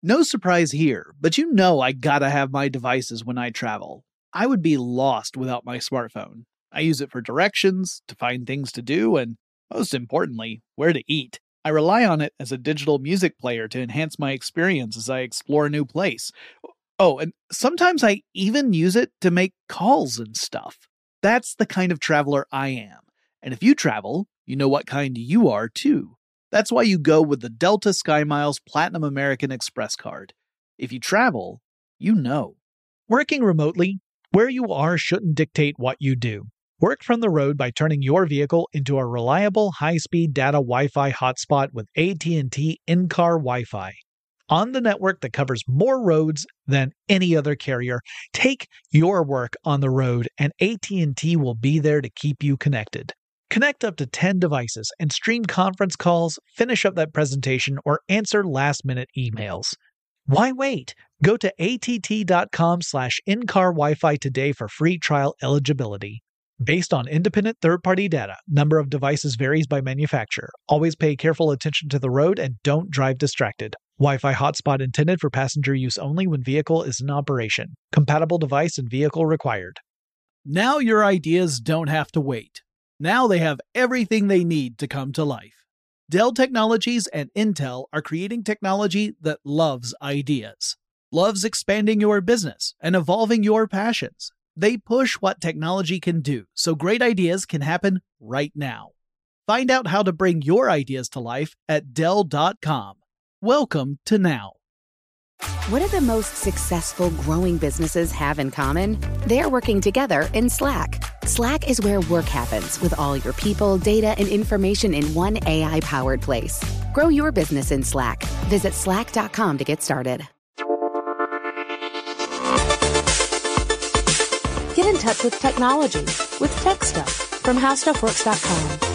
No surprise here, but you know I gotta have my devices when I travel. I would be lost without my smartphone. I use it for directions, to find things to do, and most importantly, where to eat. I rely on it as a digital music player to enhance my experience as I explore a new place. Oh, and sometimes I even use it to make calls and stuff. That's the kind of traveler I am. And if you travel, you know what kind you are too. That's why you go with the Delta SkyMiles Platinum American Express card. If you travel, you know. Working remotely, where you are shouldn't dictate what you do. Work from the road by turning your vehicle into a reliable high-speed data Wi-Fi hotspot with AT&T in-car Wi-Fi. On the network that covers more roads than any other carrier, take your work on the road and AT&T will be there to keep you connected. Connect up to 10 devices and stream conference calls, finish up that presentation, or answer last-minute emails. Why wait? Go to att.com/in-car Wi-Fi today for free trial eligibility. Based on independent third-party data, number of devices varies by manufacturer. Always pay careful attention to the road and don't drive distracted. Wi-Fi hotspot intended for passenger use only when vehicle is in operation. Compatible device and vehicle required. Now your ideas don't have to wait. Now they have everything they need to come to life. Dell Technologies and Intel are creating technology that loves ideas, loves expanding your business and evolving your passions. They push what technology can do so great ideas can happen right now. Find out how to bring your ideas to life at Dell.com. Welcome to Now. What do the most successful growing businesses have in common? They're working together in Slack. Slack is where work happens with all your people, data, and information in one AI-powered place. Grow your business in Slack. Visit slack.com to get started. Get in touch with technology with Tech Stuff from HowStuffWorks.com.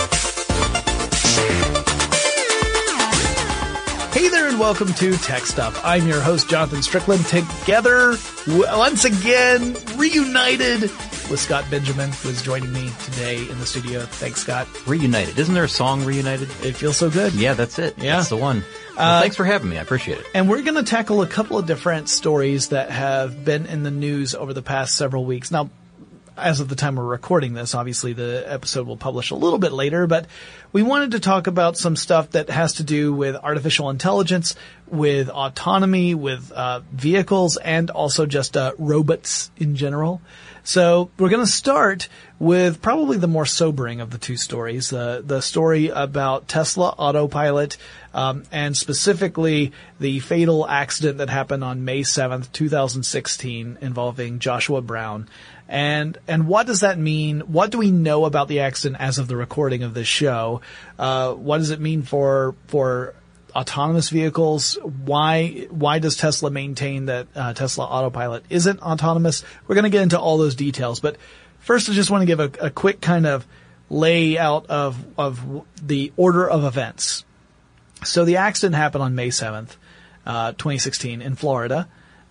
Hey there and welcome to Tech Stuff. I'm your host, Jonathan Strickland, together once again, reunited with Scott Benjamin, who is joining me today in the studio. Thanks, Scott. Reunited. Isn't there a song, Reunited? It feels so good. Yeah, that's it. Yeah. That's the one. Well, thanks for having me. I appreciate it. And we're going to tackle a couple of different stories that have been in the news over the past several weeks. Now, as of the time we're recording this, obviously the episode will publish a little bit later, but we wanted to talk about some stuff that has to do with artificial intelligence, with autonomy, with vehicles, and also just robots in general. So we're going to start with probably the more sobering of the two stories, the story about Tesla Autopilot, and specifically the fatal accident that happened on May 7th, 2016 involving Joshua Brown. And what does that mean? What do we know about the accident as of the recording of this show? What does it mean for autonomous vehicles? Why does Tesla maintain that Tesla Autopilot isn't autonomous? We're going to get into all those details, but first I just want to give a quick kind of layout of the order of events. So the accident happened on May 7th, 2016 in Florida.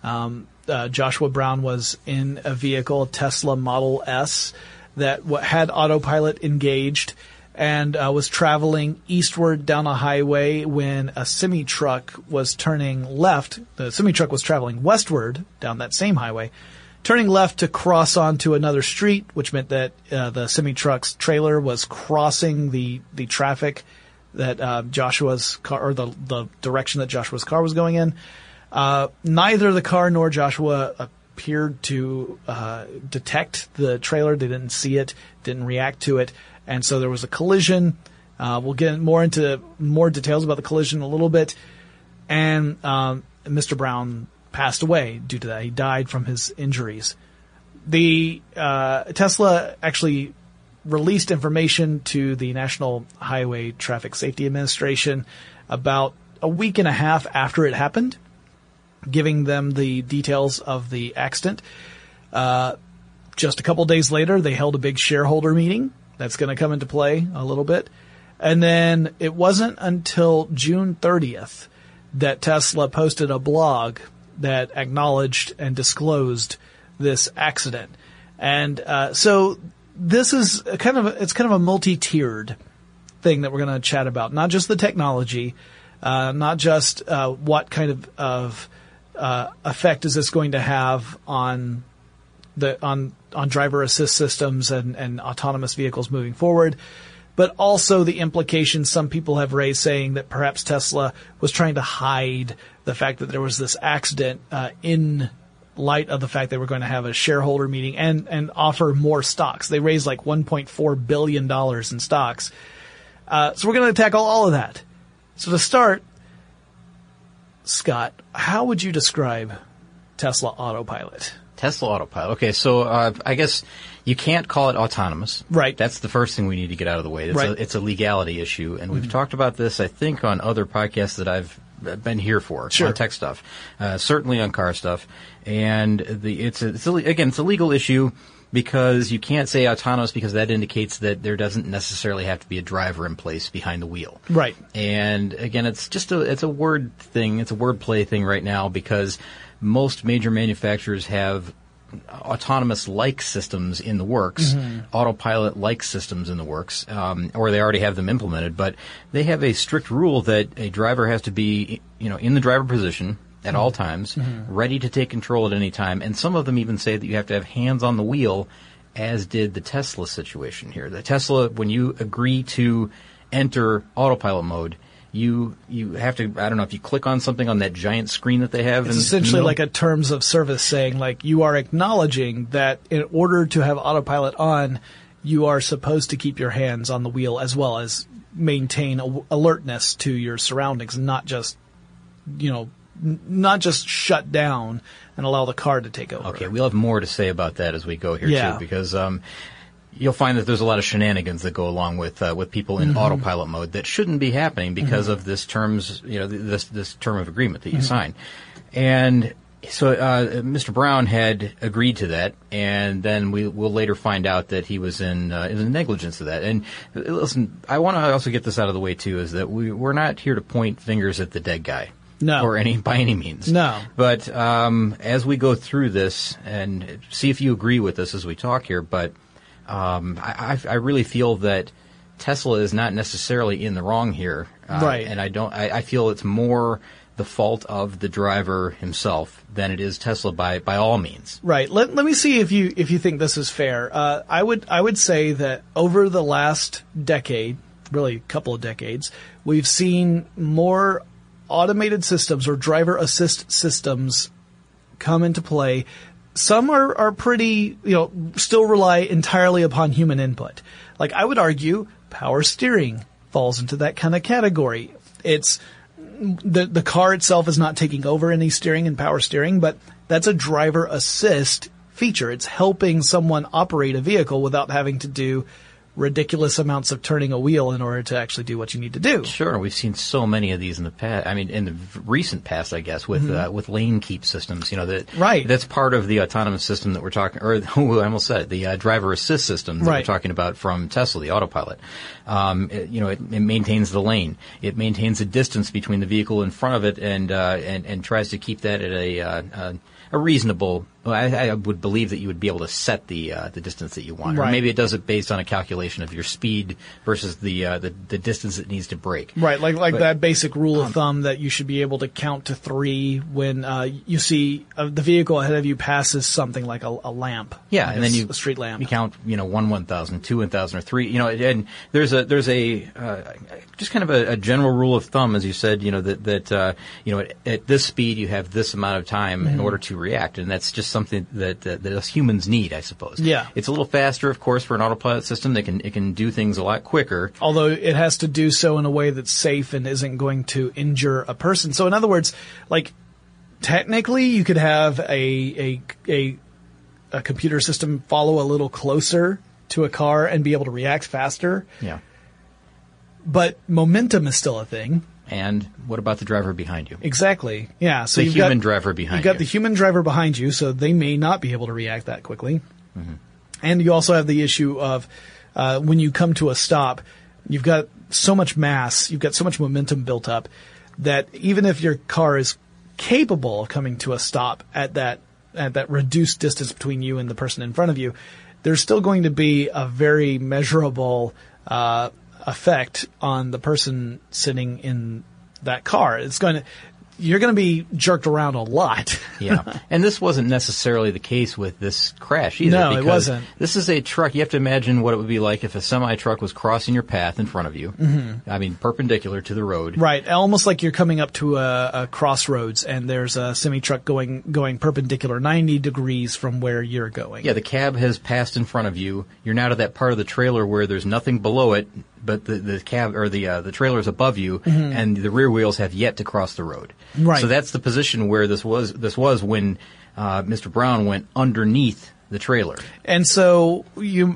Joshua Brown was in a vehicle, a Tesla Model S, that had autopilot engaged and was traveling eastward down a highway when a semi-truck was turning left. The semi-truck was traveling westward down that same highway, turning left to cross onto another street, which meant that the semi-truck's trailer was crossing the traffic that Joshua's car, or the direction that Joshua's car was going in. Neither the car nor Joshua appeared to detect the trailer. They didn't see it, didn't react to it, and so there was a collision. We'll get into more details about the collision in a little bit. And Mr. Brown passed away due to that. He died from his injuries. The Tesla actually released information to the National Highway Traffic Safety Administration about a week and a half after it happened, giving them the details of the accident. Just a couple days later, they held a big shareholder meeting. That's going to come into play a little bit. And then it wasn't until June 30th that Tesla posted a blog that acknowledged and disclosed this accident. And so this is kind of a multi-tiered thing that we're going to chat about. Not just the technology, not just what kind of effect is this going to have on driver assist systems and autonomous vehicles moving forward, but also the implications some people have raised, saying that perhaps Tesla was trying to hide the fact that there was this accident in light of the fact they were going to have a shareholder meeting and offer more stocks. They raised like $1.4 billion in stocks. So we're going to tackle all of that. So to start, Scott, how would you describe Tesla Autopilot? Tesla Autopilot. Okay, so I guess you can't call it autonomous. Right. That's the first thing we need to get out of the way. It's a legality issue, and we've talked about this, I think, on other podcasts that I've been here for, on tech stuff, certainly on car stuff. And it's a legal issue because you can't say autonomous because that indicates that there doesn't necessarily have to be a driver in place behind the wheel. Right. And again, it's a word thing. It's a wordplay thing right now because most major manufacturers have autonomous-like systems in the works, autopilot-like systems in the works, or they already have them implemented. But they have a strict rule that a driver has to be, in the driver position at all times, ready to take control at any time. And some of them even say that you have to have hands on the wheel, as did the Tesla situation here. The Tesla, when you agree to enter autopilot mode, you have to, I don't know, if you click on something on that giant screen that they have. It's essentially like a terms of service saying, like, you are acknowledging that in order to have autopilot on, you are supposed to keep your hands on the wheel as well as maintain alertness to your surroundings, not just, not just shut down and allow the car to take over. Okay, we'll have more to say about that as we go here too, because you'll find that there's a lot of shenanigans that go along with people in autopilot mode that shouldn't be happening because of this terms, this term of agreement that you sign. And so Mr. Brown had agreed to that, and then we'll later find out that he was in negligence of that. And listen, I want to also get this out of the way too, is that we're not here to point fingers at the dead guy. No. Or by any means. No. But as we go through this and see if you agree with this as we talk here, but I really feel that Tesla is not necessarily in the wrong here. Right. And I feel it's more the fault of the driver himself than it is Tesla by all means. Right. Let me see if you think this is fair. I would say that over the last decade, really a couple of decades, we've seen more automated systems or driver assist systems come into play. Some are pretty, still rely entirely upon human input. Like, I would argue power steering falls into that kind of category. It's the car itself is not taking over any steering and power steering, but that's a driver assist feature. It's helping someone operate a vehicle without having to do ridiculous amounts of turning a wheel in order to actually do what you need to do. Sure, we've seen so many of these in the past. I mean, in the recent past, I guess, with lane keep systems. That's part of the autonomous system that we're talking. Or I almost said it, the driver assist system that we're talking about from Tesla, the Autopilot. It maintains the lane. It maintains the distance between the vehicle in front of it, and tries to keep that at a reasonable. I would believe that you would be able to set the distance that you want, or maybe it does it based on a calculation of your speed versus the distance it needs to brake. Right, but that basic rule of thumb that you should be able to count to 3 when you see the vehicle ahead of you passes something like a lamp. Yeah, like and then a street lamp. You count 1/1000, 2/1000, or 3. And there's a just kind of a general rule of thumb, as you said. That at this speed you have this amount of time in order to react, and that's just something that us humans need, I suppose. Yeah. It's a little faster, of course, for an autopilot system. It can do things a lot quicker. Although it has to do so in a way that's safe and isn't going to injure a person. So in other words, technically you could have a computer system follow a little closer to a car and be able to react faster. Yeah. But momentum is still a thing. And what about the driver behind you? Exactly. Yeah. So the human driver behind you. You've got the human driver behind you, so they may not be able to react that quickly. Mm-hmm. And you also have the issue of when you come to a stop, you've got so much mass, you've got so much momentum built up that even if your car is capable of coming to a stop at that reduced distance between you and the person in front of you, there's still going to be a very measurable effect on the person sitting in that car. You're going to be jerked around a lot. Yeah. And this wasn't necessarily the case with this crash either. No, it wasn't. This is a truck. You have to imagine what it would be like if a semi-truck was crossing your path in front of you. Mm-hmm. I mean, perpendicular to the road. Right. Almost like you're coming up to a crossroads and there's a semi-truck going perpendicular 90 degrees from where you're going. Yeah, the cab has passed in front of you. You're now to that part of the trailer where there's nothing below it, but the cab or the trailer is above you, mm-hmm. and the rear wheels have yet to cross the road. Right. So that's the position where this was when Mr. Brown went underneath the trailer. And so you're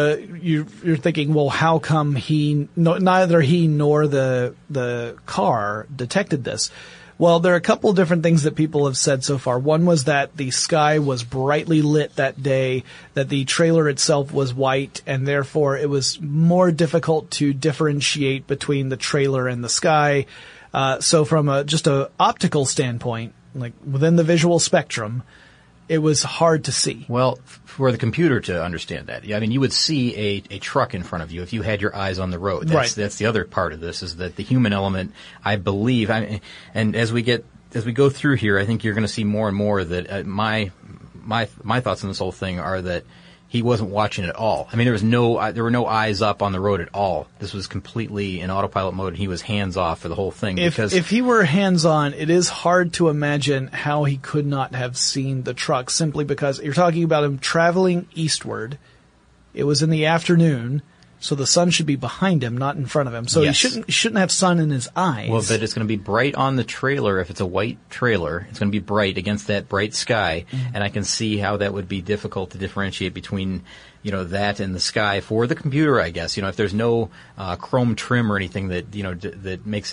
thinking, well, how come neither he nor the car detected this? Well, there are a couple of different things that people have said so far. One was that the sky was brightly lit that day, that the trailer itself was white, and therefore it was more difficult to differentiate between the trailer and the sky. So from just a optical standpoint, like within the visual spectrum, it was hard to see. Well, for the computer to understand that, I mean, you would see a truck in front of you if you had your eyes on the road. That's the other part of this, is that the human element, I believe, and as we go through here, I think you're going to see more and more that my thoughts on this whole thing are that he wasn't watching at all. I mean, there were no eyes up on the road at all. This was completely in autopilot mode, and he was hands off for the whole thing. If he were hands on, it is hard to imagine how he could not have seen the truck, simply because you're talking about him traveling eastward. It was in the afternoon, so the sun should be behind him, not in front of him. So yes. He shouldn't have sun in his eyes. Well, but it's going to be bright on the trailer. If it's a white trailer, it's going to be bright against that bright sky. Mm-hmm. And I can see how that would be difficult to differentiate between, that and the sky for the computer, I guess. If there's no chrome trim or anything that, that makes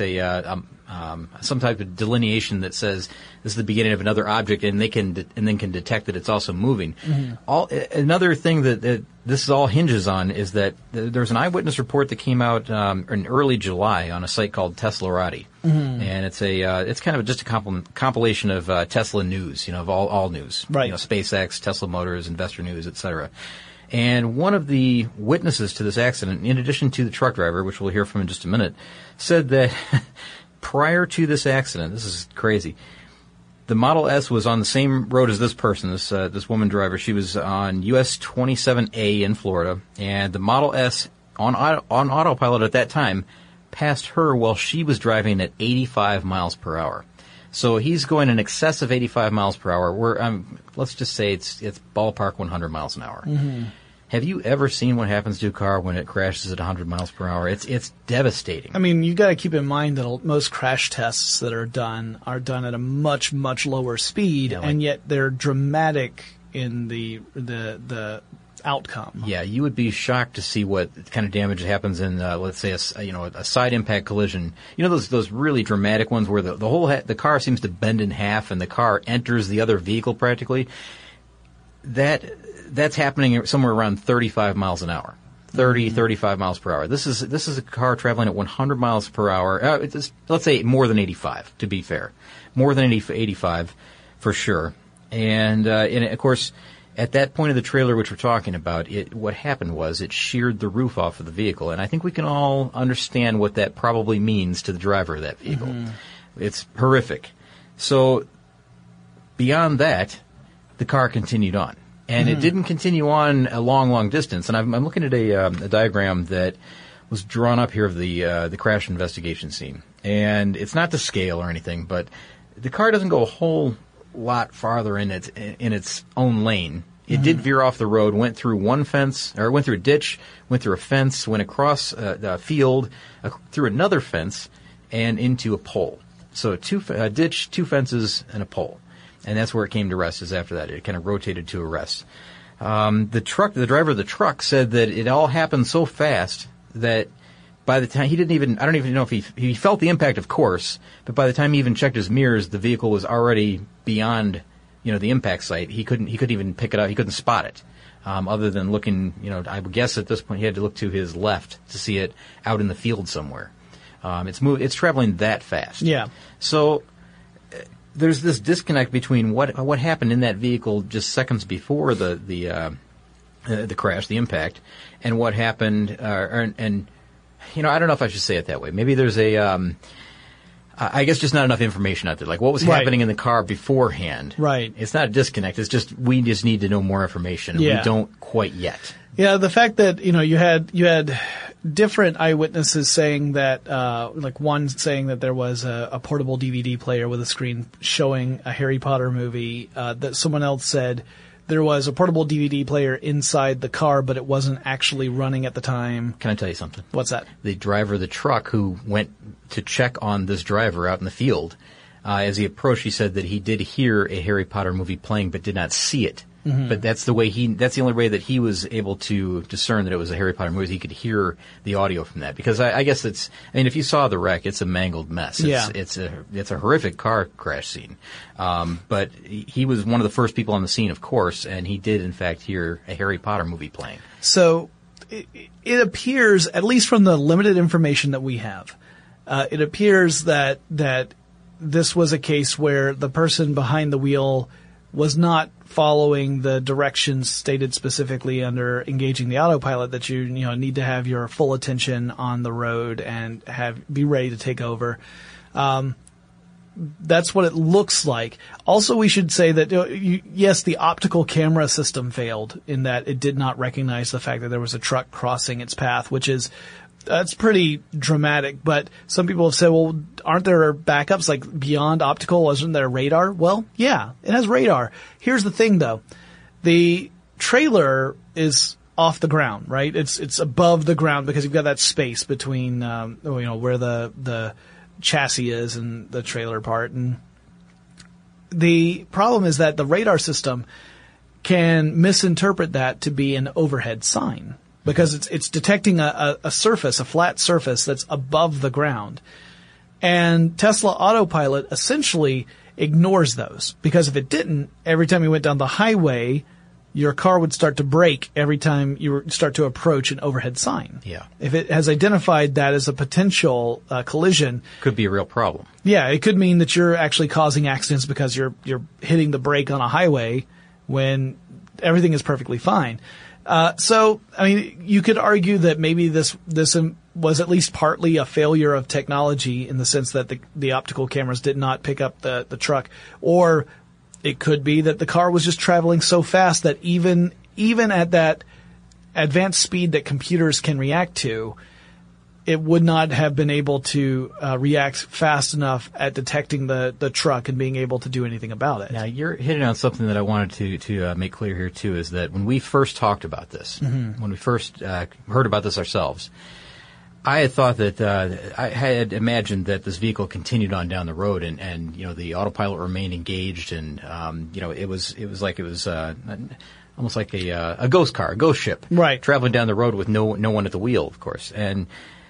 some type of delineation that says this is the beginning of another object, and then can detect that it's also moving. Mm-hmm. Another thing that this all hinges on is that there's an eyewitness report that came out in early July on a site called Teslarati, mm-hmm. and it's kind of just a compilation of Tesla news, of all news, right? SpaceX, Tesla Motors, Investor News, etc. And one of the witnesses to this accident, in addition to the truck driver, which we'll hear from in just a minute, said that prior to this accident, this is crazy, the Model S was on the same road as this person, this woman driver. She was on US 27A in Florida, and the Model S on autopilot at that time passed her while she was driving at 85 miles per hour. So he's going in excess of 85 miles per hour. Let's just say it's ballpark 100 miles an hour. Mm-hmm. Have you ever seen what happens to a car when it crashes at 100 miles per hour? It's devastating. I mean, you've got to keep in mind that most crash tests that are done at a much, much lower speed, and yet they're dramatic in the outcome. Yeah, you would be shocked to see what kind of damage happens in, let's say, a side impact collision. Those really dramatic ones where the car seems to bend in half and the car enters the other vehicle practically. That's happening somewhere around 35 miles an hour. 35 miles per hour. This is a car traveling at 100 miles per hour. Let's say more than 85, to be fair. More than 85 for sure. And of course, at that point of the trailer which we're talking about, what happened was it sheared the roof off of the vehicle. And I think we can all understand what that probably means to the driver of that vehicle. Mm-hmm. It's horrific. So beyond that, the car continued on. And it didn't continue on a long, long distance. And I'm looking at a diagram that was drawn up here of the crash investigation scene. And it's not to scale or anything, but the car doesn't go a whole lot farther in its own lane. It did veer off the road, went through went through a ditch, went through a fence, went across a field, through another fence, and into a pole. So a ditch, two fences, and a pole. And that's where it came to rest, is after that. It kind of rotated to a rest. The driver of the truck said that it all happened so fast that by the time I don't even know if he felt the impact, of course, but by the time he even checked his mirrors, the vehicle was already beyond, the impact site. He couldn't even pick it up. He couldn't spot it. Other than looking, I would guess at this point he had to look to his left to see it out in the field somewhere. It's traveling that fast. Yeah. So there's this disconnect between what happened in that vehicle just seconds before the crash, the impact, and what happened. I don't know if I should say it that way. Maybe there's I guess just not enough information out there. Like what was happening in the car beforehand. Right. It's not a disconnect. It's just we just need to know more information. And we don't quite yet. Yeah, the fact that, you had different eyewitnesses saying that, like one saying that there was a portable DVD player with a screen showing a Harry Potter movie, that someone else said there was a portable DVD player inside the car, but it wasn't actually running at the time. Can I tell you something? What's that? The driver of the truck who went to check on this driver out in the field, as he approached, he said that he did hear a Harry Potter movie playing, but did not see it. Mm-hmm. But that's the only way that he was able to discern that it was a Harry Potter movie. He could hear the audio from that. Because I guess if you saw the wreck, it's a mangled mess. It's a horrific car crash scene. But he was one of the first people on the scene, of course, and he did in fact hear a Harry Potter movie playing. So it appears, at least from the limited information that we have, it appears that this was a case where the person behind the wheel was not following the directions stated specifically under engaging the autopilot, that you need to have your full attention on the road and be ready to take over. That's what it looks like. Also, we should say that yes, the optical camera system failed in that it did not recognize the fact that there was a truck crossing its path, that's pretty dramatic, but some people have said, well, aren't there backups like beyond optical? Wasn't there radar? Well, yeah, it has radar. Here's the thing though. The trailer is off the ground, right? It's above the ground because you've got that space between, where the chassis is and the trailer part. And the problem is that the radar system can misinterpret that to be an overhead sign, because it's detecting a surface, a flat surface that's above the ground. And Tesla Autopilot essentially ignores those, because if it didn't, every time you went down the highway, your car would start to brake every time you start to approach an overhead sign. Yeah. If it has identified that as a potential collision, could be a real problem. Yeah, it could mean that you're actually causing accidents because you're hitting the brake on a highway when everything is perfectly fine. So, I mean, you could argue that maybe this was at least partly a failure of technology in the sense that the optical cameras did not pick up the truck, or it could be that the car was just traveling so fast that even at that advanced speed that computers can react to, it would not have been able to react fast enough at detecting the truck and being able to do anything about it. Now, you're hitting on something that I wanted to make clear here, too, is that when we first talked about this, when we first heard about this ourselves, I had thought that I had imagined that this vehicle continued on down the road and the autopilot remained engaged and it was almost like a ghost car, a ghost ship, right, traveling down the road with no one at the wheel, of course. And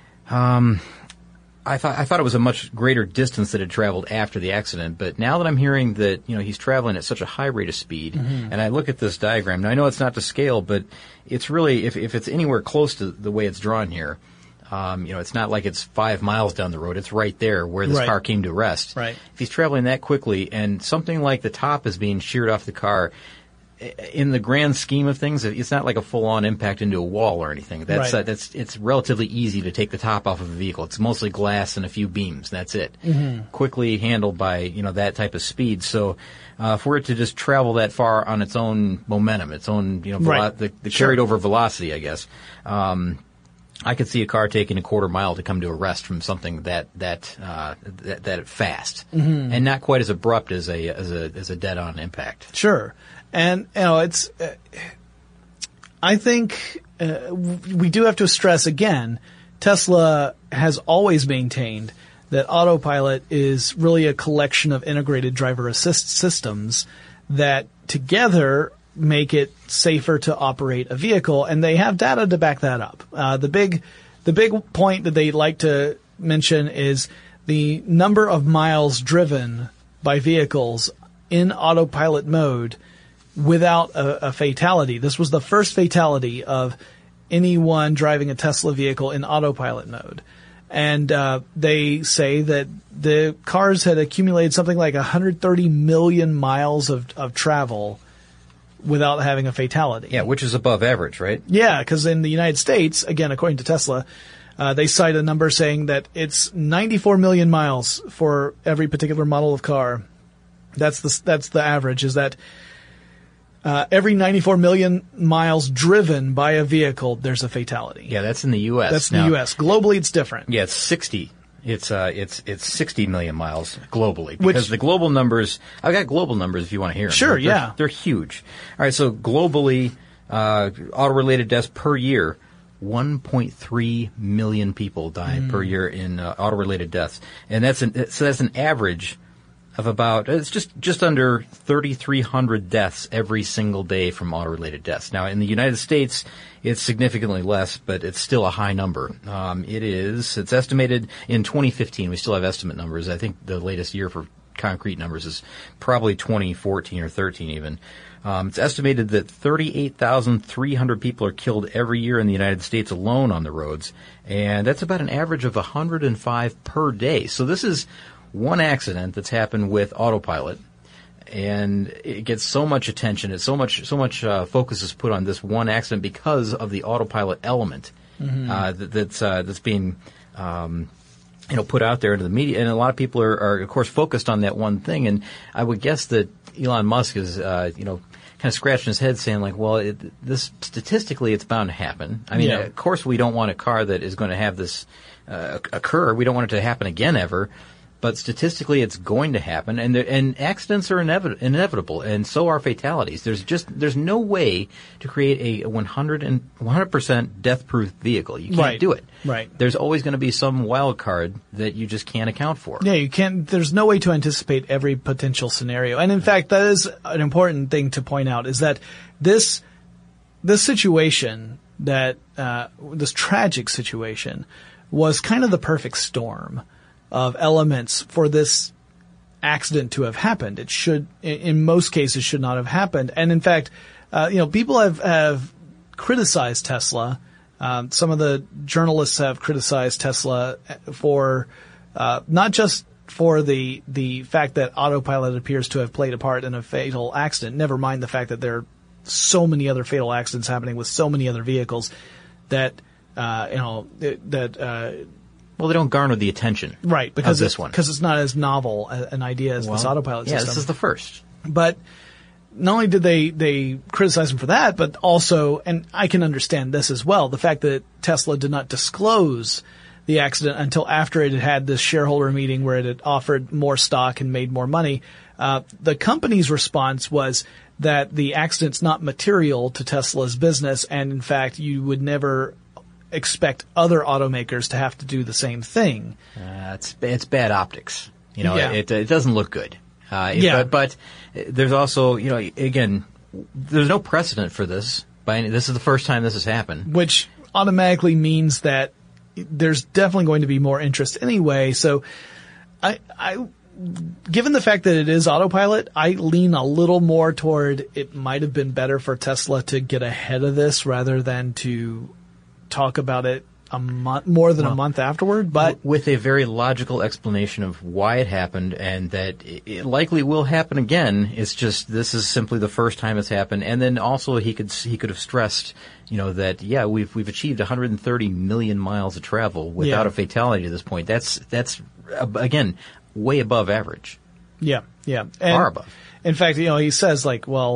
I thought it was a much greater distance that had traveled after the accident, but now that I'm hearing that he's traveling at such a high rate of speed, and I look at this diagram, now I know it's not to scale, but it's really if it's anywhere close to the way it's drawn here, it's not like it's 5 miles down the road. It's right there where this car came to rest. Right. If he's traveling that quickly and something like the top is being sheared off the car, in the grand scheme of things, it's not like a full-on impact into a wall or anything. It's relatively easy to take the top off of a vehicle. It's mostly glass and a few beams. That's it. Mm-hmm. Quickly handled by that type of speed. So for it to just travel that far on its own momentum, its own the carried over velocity, I guess. I could see a car taking a quarter mile to come to a rest from something that fast, and not quite as abrupt as a dead-on impact. Sure. And, it's, I think, we do have to stress again, Tesla has always maintained that Autopilot is really a collection of integrated driver assist systems that together make it safer to operate a vehicle, and they have data to back that up. The big point that they like to mention is the number of miles driven by vehicles in autopilot mode without a fatality. This was the first fatality of anyone driving a Tesla vehicle in autopilot mode. And they say that the cars had accumulated something like 130 million miles of travel without having a fatality. Yeah, which is above average, right? Yeah, because in the United States, again, according to Tesla, They cite a number saying that it's 94 million miles for every particular model of car. That's the average, is that every 94 million miles driven by a vehicle, there's a fatality. Yeah, that's in the U.S. That's in the U.S. Globally, it's different. Yeah, it's 60. It's 60 million miles globally, because the global numbers, I've got global numbers if you want to hear them. Sure, yeah. They're huge. All right, so globally, auto-related deaths per year, 1.3 million people die per year in auto-related deaths. And that's an average of about, it's just under 3,300 deaths every single day from auto-related deaths. Now, in the United States, it's significantly less, but it's still a high number. It's estimated in 2015, we still have estimate numbers. I think the latest year for concrete numbers is probably 2014 or 13 even. It's estimated that 38,300 people are killed every year in the United States alone on the roads, and that's about an average of 105 per day. So this is one accident that's happened with autopilot, and it gets so much attention. It's so much focus is put on this one accident because of the autopilot element that's being put out there into the media, and a lot of people are of course focused on that one thing. And I would guess that Elon Musk is kind of scratching his head, saying like, well, this statistically it's bound to happen. I mean, of course we don't want a car that is going to have this occur. We don't want it to happen again ever. But statistically, it's going to happen, and accidents are inevitable, and so are fatalities. There's no way to create a 100% death-proof vehicle. You can't do it. Right. There's always going to be some wild card that you just can't account for. Yeah, you can't. There's no way to anticipate every potential scenario, and in fact, that is an important thing to point out. Is that this situation, that this tragic situation, was kind of the perfect storm of elements for this accident to have happened. It should, in most cases, should not have happened. And in fact, people have criticized Tesla. Some of the journalists have criticized Tesla for not just for the fact that autopilot appears to have played a part in a fatal accident. Never mind the fact that there are so many other fatal accidents happening with so many other vehicles that well, they don't garner the attention, right? Because of this one, because it's not as novel an idea as this autopilot system. Yeah, this is the first. But not only did they criticize him for that, but also, and I can understand this as well, the fact that Tesla did not disclose the accident until after it had this shareholder meeting where it had offered more stock and made more money. The company's response was that the accident's not material to Tesla's business, and in fact, you would never expect other automakers to have to do the same thing. It's bad optics. It doesn't look good. But there's also, again, there's no precedent for this. This is the first time this has happened. Which automatically means that there's definitely going to be more interest anyway. So I given the fact that it is autopilot, I lean a little more toward it might have been better for Tesla to get ahead of this rather than to talk about it more than a month afterward, but with a very logical explanation of why it happened and that it likely will happen again. It's just this is simply the first time it's happened, and then also he could have stressed, that we've achieved 130 million miles of travel without a fatality to this point. That's again way above average. Yeah. Far above. In fact, he says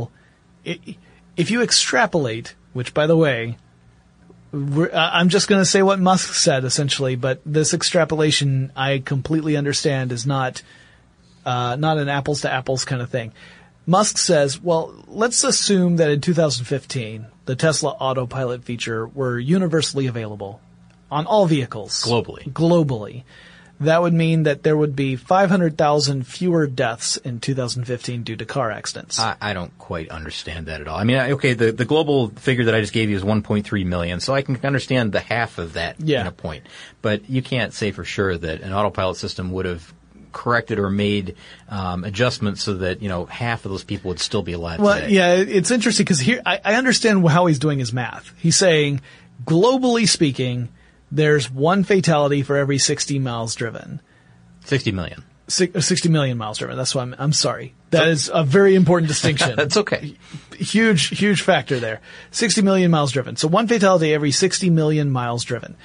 if you extrapolate, which by the way, I'm just going to say what Musk said essentially, but this extrapolation I completely understand is not an apples to apples kind of thing. Musk says, well, let's assume that in 2015 the Tesla autopilot feature were universally available on all vehicles globally. That would mean that there would be 500,000 fewer deaths in 2015 due to car accidents. I don't quite understand that at all. I mean, okay, the global figure that I just gave you is 1.3 million, so I can understand the half of that in a point. But you can't say for sure that an autopilot system would have corrected or made adjustments so that, half of those people would still be alive today. Well, yeah, it's interesting because here I understand how he's doing his math. He's saying, globally speaking, there's one fatality for every 60 miles driven. 60 million. 60 million miles driven. That's why I'm sorry. That is a very important distinction. That's okay. Huge factor there. 60 million miles driven. So one fatality every 60 million miles driven.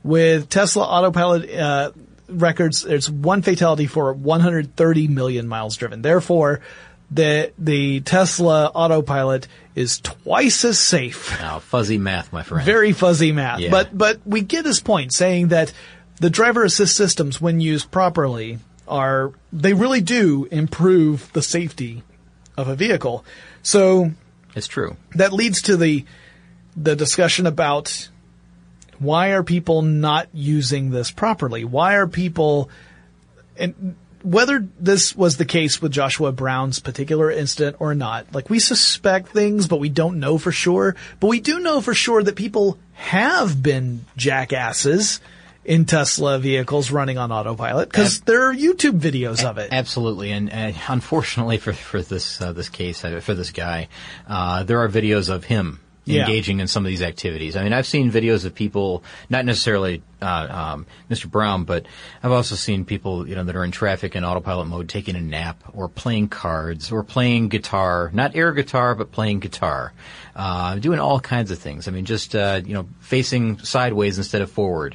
With Tesla Autopilot records, there's one fatality for 130 million miles driven. Therefore, the Tesla Autopilot is twice as safe. Now, fuzzy math, my friend. Very fuzzy math. Yeah. But we get his point, saying that the driver assist systems, when used properly, they really do improve the safety of a vehicle. So it's true. That leads to the discussion about why are people not using this properly? Why are people, and whether this was the case with Joshua Brown's particular incident or not, like we suspect things, but we don't know for sure. But we do know for sure that people have been jackasses in Tesla vehicles running on autopilot, because there are YouTube videos of it. Absolutely, and unfortunately for this case, for this guy, there are videos of him engaging in some of these activities. I mean, I've seen videos of people, not necessarily Mr. Brown, but I've also seen people, that are in traffic in autopilot mode taking a nap or playing cards or playing guitar, not air guitar, but playing guitar, doing all kinds of things. I mean, just, facing sideways instead of forward.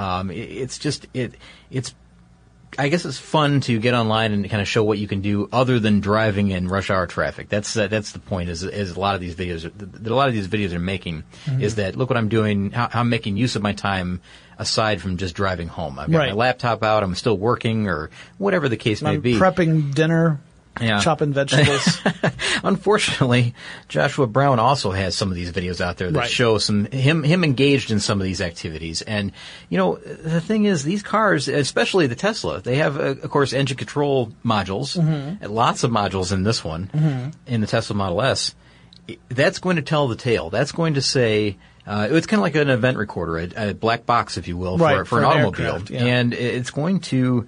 I guess it's fun to get online and kind of show what you can do other than driving in rush hour traffic. That's the point. Is a lot of these videos are making is that look what I'm doing. How I'm making use of my time aside from just driving home. I've got my laptop out. I'm still working or whatever the case may be. Prepping dinner. Yeah. Chopping vegetables. Unfortunately, Joshua Brown also has some of these videos out there that show him engaged in some of these activities. And, the thing is, these cars, especially the Tesla, they have, of course, engine control modules, lots of modules in this one, in the Tesla Model S. That's going to tell the tale. That's going to say, it's kind of like an event recorder, a black box, if you will, for an automobile. Aircraft, yeah. And it's going to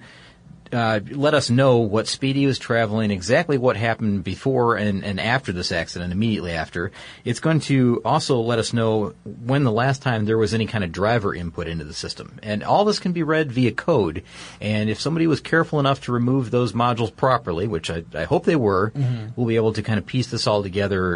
let us know what speed he was traveling, exactly what happened before and after this accident, immediately after. It's going to also let us know when the last time there was any kind of driver input into the system. And all this can be read via code. And if somebody was careful enough to remove those modules properly, which I hope they were, we'll be able to kind of piece this all together,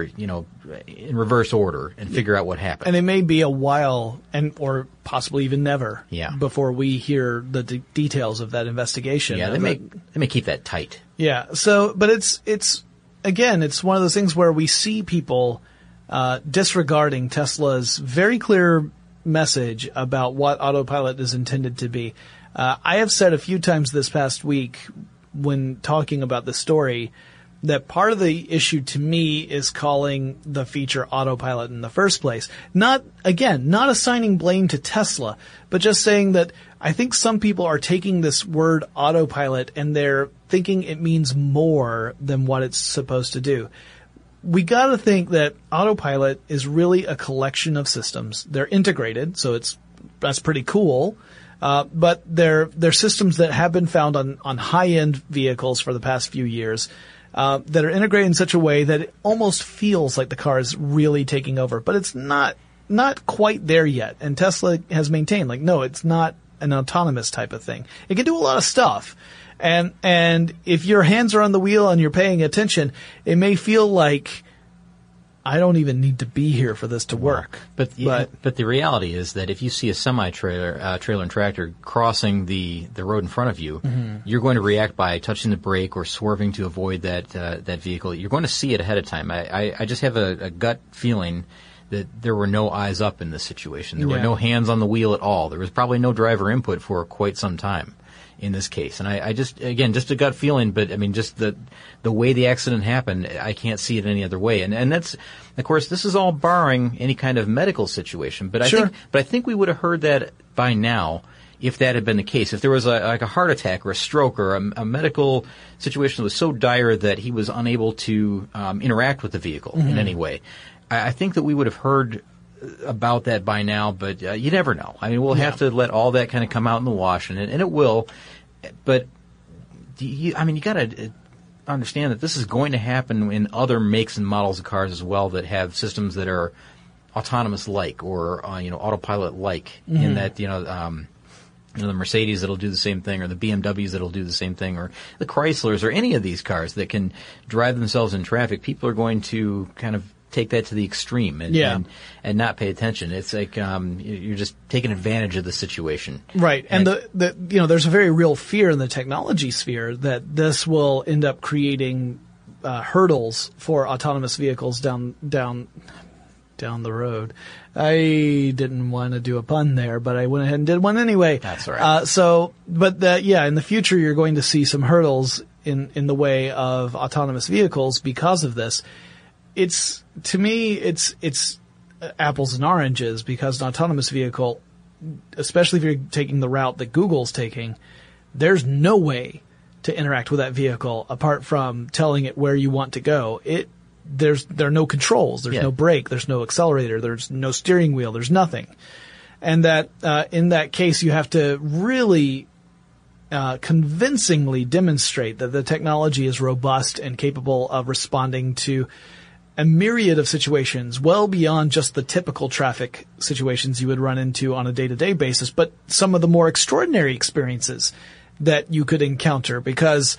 in reverse order and figure out what happened. And it may be a while, or possibly even never, before we hear the details of that investigation. Yeah, they may keep that tight. Yeah. So, but it's one of those things where we see people disregarding Tesla's very clear message about what autopilot is intended to be. I have said a few times this past week when talking about the story that part of the issue to me is calling the feature autopilot in the first place. Not assigning blame to Tesla, but just saying that I think some people are taking this word autopilot and they're thinking it means more than what it's supposed to do. We gotta think that autopilot is really a collection of systems. They're integrated, so that's pretty cool. But they're systems that have been found on high-end vehicles for the past few years. That are integrated in such a way that it almost feels like the car is really taking over, but it's not quite there yet. And Tesla has maintained, no, it's not an autonomous type of thing. It can do a lot of stuff. And if your hands are on the wheel and you're paying attention, it may feel like I don't even need to be here for this to work. But the reality is that if you see a semi-trailer, trailer and tractor crossing the road in front of you, you're going to react by touching the brake or swerving to avoid that vehicle. You're going to see it ahead of time. I just have a gut feeling that there were no eyes up in this situation. There were no hands on the wheel at all. There was probably no driver input for quite some time in this case. And I just a gut feeling, but I mean, just the way the accident happened, I can't see it any other way. And that's, of course, this is all barring any kind of medical situation. But I think we would have heard that by now if that had been the case. If there was a heart attack or a stroke or a medical situation that was so dire that he was unable to interact with the vehicle in any way, I think that we would have heard about that by now, but you never know. I mean, we'll have to let all that kind of come out in the wash, and it will. But you got to understand that this is going to happen in other makes and models of cars as well that have systems that are autonomous-like or autopilot-like. In that the Mercedes that'll do the same thing, or the BMWs that'll do the same thing, or the Chryslers, or any of these cars that can drive themselves in traffic. People are going to kind of take that to the extreme and not pay attention. It's like you're just taking advantage of the situation. Right. And there's a very real fear in the technology sphere that this will end up creating hurdles for autonomous vehicles down the road. I didn't want to do a pun there, but I went ahead and did one anyway. That's all right. In the future you're going to see some hurdles in the way of autonomous vehicles because of this. To me, it's apples and oranges, because an autonomous vehicle, especially if you're taking the route that Google's taking, there's no way to interact with that vehicle apart from telling it where you want to go. There are no controls. There's no brake. There's no accelerator. There's no steering wheel. There's nothing. And that, in that case, you have to really, convincingly demonstrate that the technology is robust and capable of responding to a myriad of situations well beyond just the typical traffic situations you would run into on a day-to-day basis, but some of the more extraordinary experiences that you could encounter, because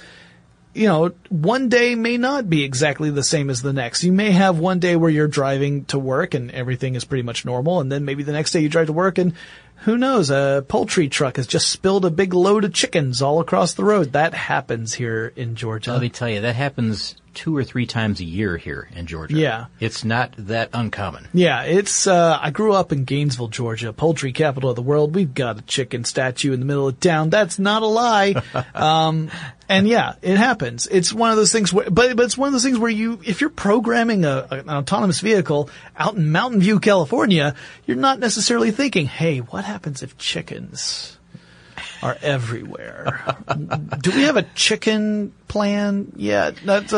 one day may not be exactly the same as the next. You may have one day where you're driving to work and everything is pretty much normal, and then maybe the next day you drive to work and who knows, a poultry truck has just spilled a big load of chickens all across the road. That happens here in Georgia. Let me tell you, that happens 2 or 3 times a year here in Georgia. Yeah. It's not that uncommon. Yeah, I grew up in Gainesville, Georgia, poultry capital of the world. We've got a chicken statue in the middle of town. That's not a lie. And yeah, it happens. It's one of those things but it's one of those things where if you're programming an autonomous vehicle out in Mountain View, California, you're not necessarily thinking, hey, what happens if chickens are everywhere? Do we have a chicken plan? Yeah, that's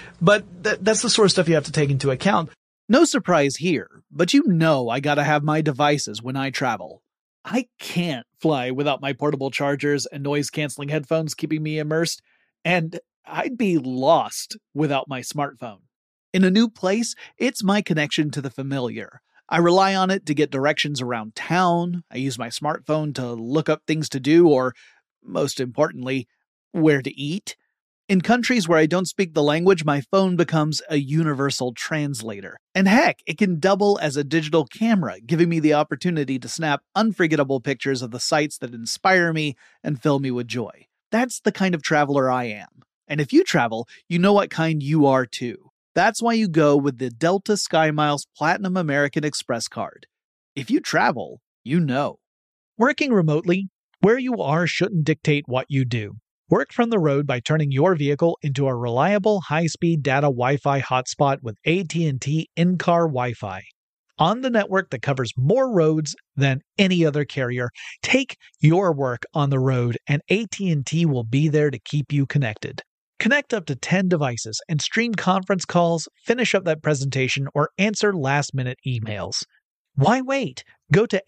the sort of stuff you have to take into account. No surprise here, but I gotta have my devices when I travel. I can't fly without my portable chargers and noise-canceling headphones keeping me immersed, and I'd be lost without my smartphone. In a new place, it's my connection to the familiar. I rely on it to get directions around town. I use my smartphone to look up things to do, or, most importantly, where to eat. In countries where I don't speak the language, my phone becomes a universal translator. And heck, it can double as a digital camera, giving me the opportunity to snap unforgettable pictures of the sights that inspire me and fill me with joy. That's the kind of traveler I am. And if you travel, you know what kind you are too. That's why you go with the Delta SkyMiles Platinum American Express card. If you travel, you know. Working remotely, where you are shouldn't dictate what you do. Work from the road by turning your vehicle into a reliable high-speed data Wi-Fi hotspot with AT&T in-car Wi-Fi. On the network that covers more roads than any other carrier, take your work on the road and AT&T will be there to keep you connected. Connect up to 10 devices and stream conference calls, finish up that presentation, or answer last-minute emails. Why wait? Go to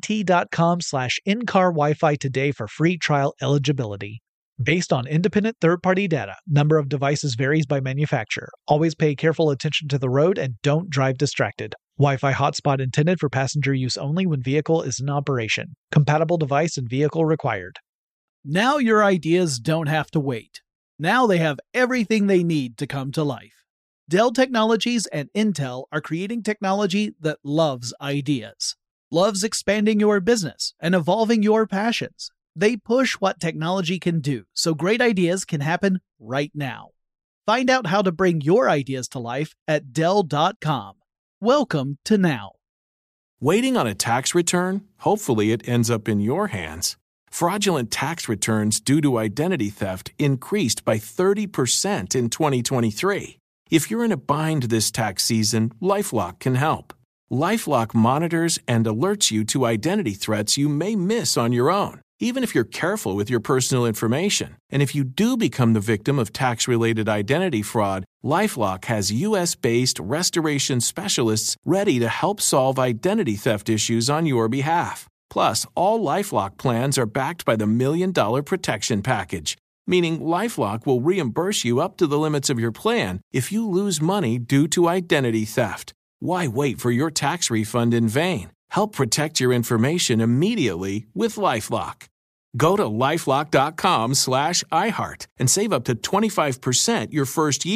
att.com/in-car Wi-Fi today for free trial eligibility. Based on independent third-party data, number of devices varies by manufacturer. Always pay careful attention to the road and don't drive distracted. Wi-Fi hotspot intended for passenger use only when vehicle is in operation. Compatible device and vehicle required. Now your ideas don't have to wait. Now they have everything they need to come to life. Dell Technologies and Intel are creating technology that loves ideas. Loves expanding your business and evolving your passions. They push what technology can do, so great ideas can happen right now. Find out how to bring your ideas to life at Dell.com. Welcome to now. Waiting on a tax return? Hopefully it ends up in your hands. Fraudulent tax returns due to identity theft increased by 30% in 2023. If you're in a bind this tax season, LifeLock can help. LifeLock monitors and alerts you to identity threats you may miss on your own, even if you're careful with your personal information. And if you do become the victim of tax-related identity fraud, LifeLock has U.S.-based restoration specialists ready to help solve identity theft issues on your behalf. Plus, all LifeLock plans are backed by the $1 Million Protection Package, meaning LifeLock will reimburse you up to the limits of your plan if you lose money due to identity theft. Why wait for your tax refund in vain? Help protect your information immediately with LifeLock. Go to LifeLock.com/iHeart and save up to 25% your first year.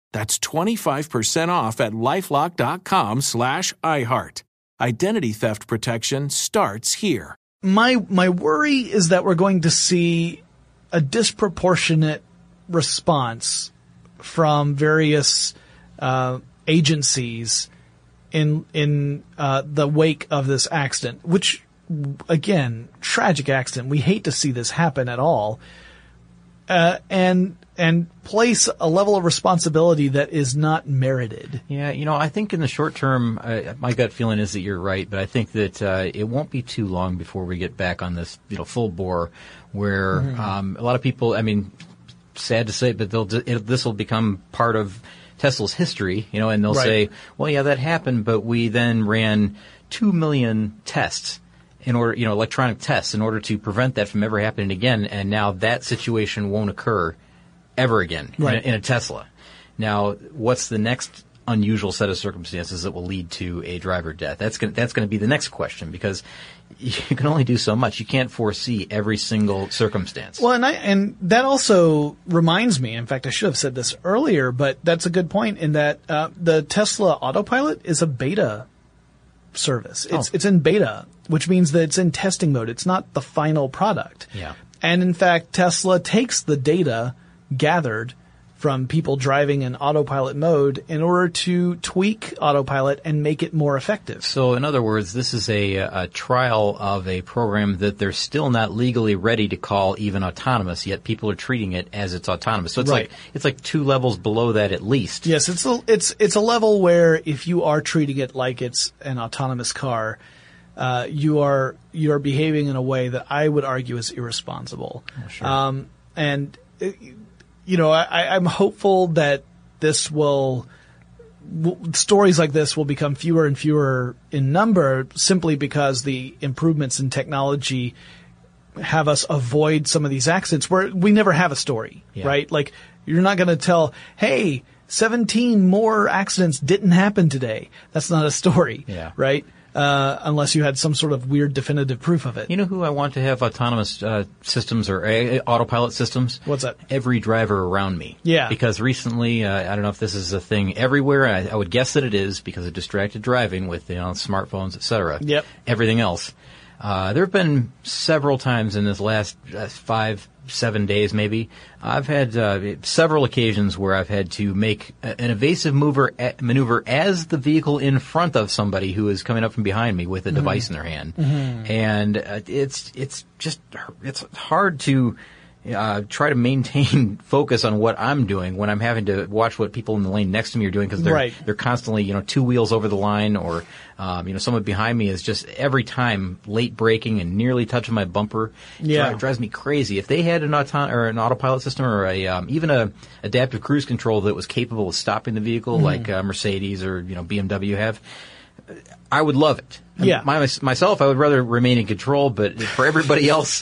That's 25% off at LifeLock.com/iHeart. Identity theft protection starts here. My worry is that we're going to see a disproportionate response from various agencies in the wake of this accident, which, again, tragic accident. We hate to see this happen at all. And place a level of responsibility that is not merited. Yeah, I think in the short term, my gut feeling is that you're right, but I think that it won't be too long before we get back on this, full bore, where a lot of people, sad to say, but this will become part of Tesla's history, and they'll say, well, yeah, that happened, but we then ran 2 million tests in order, electronic tests in order to prevent that from ever happening again. And now that situation won't occur ever again in a Tesla. Now, what's the next unusual set of circumstances that will lead to a driver death? That's going to be the next question, because you can only do so much. You can't foresee every single circumstance. Well, and that also reminds me, in fact, I should have said this earlier, but that's a good point in that the Tesla Autopilot is a beta service. It's in beta, which means that it's in testing mode. It's not the final product. Yeah. And in fact, Tesla takes the data gathered from people driving in autopilot mode in order to tweak autopilot and make it more effective. So in other words, this is a trial of a program that they're still not legally ready to call even autonomous, yet people are treating it as it's autonomous. So it's like 2 levels below that at least. Yes, it's a level where if you are treating it like it's an autonomous car, you are behaving in a way that I would argue is irresponsible. Oh, sure. I'm hopeful that this stories like this will become fewer and fewer in number, simply because the improvements in technology have us avoid some of these accidents where we never have a story, right? Like, you're not going to tell, hey, 17 more accidents didn't happen today. That's not a story, right? Unless you had some sort of weird definitive proof of it. You know who I want to have autonomous systems or autopilot systems? What's that? Every driver around me. Yeah. Because recently, I don't know if this is a thing everywhere. I would guess that it is because of distracted driving with smartphones, etc. Yep. Everything else. There have been several times in this last 5-7 days maybe, I've had several occasions where I've had to make an evasive maneuver as the vehicle in front of somebody who is coming up from behind me with a device in their hand. And it's hard to try to maintain focus on what I'm doing when I'm having to watch what people in the lane next to me are doing, because they're constantly 2 wheels over the line, or someone behind me is just every time late braking and nearly touching my bumper. It drives me crazy. If they had an autopilot system or even a adaptive cruise control that was capable of stopping the vehicle like Mercedes or BMW have, I would love it. Yeah. Myself, I would rather remain in control, but for everybody else.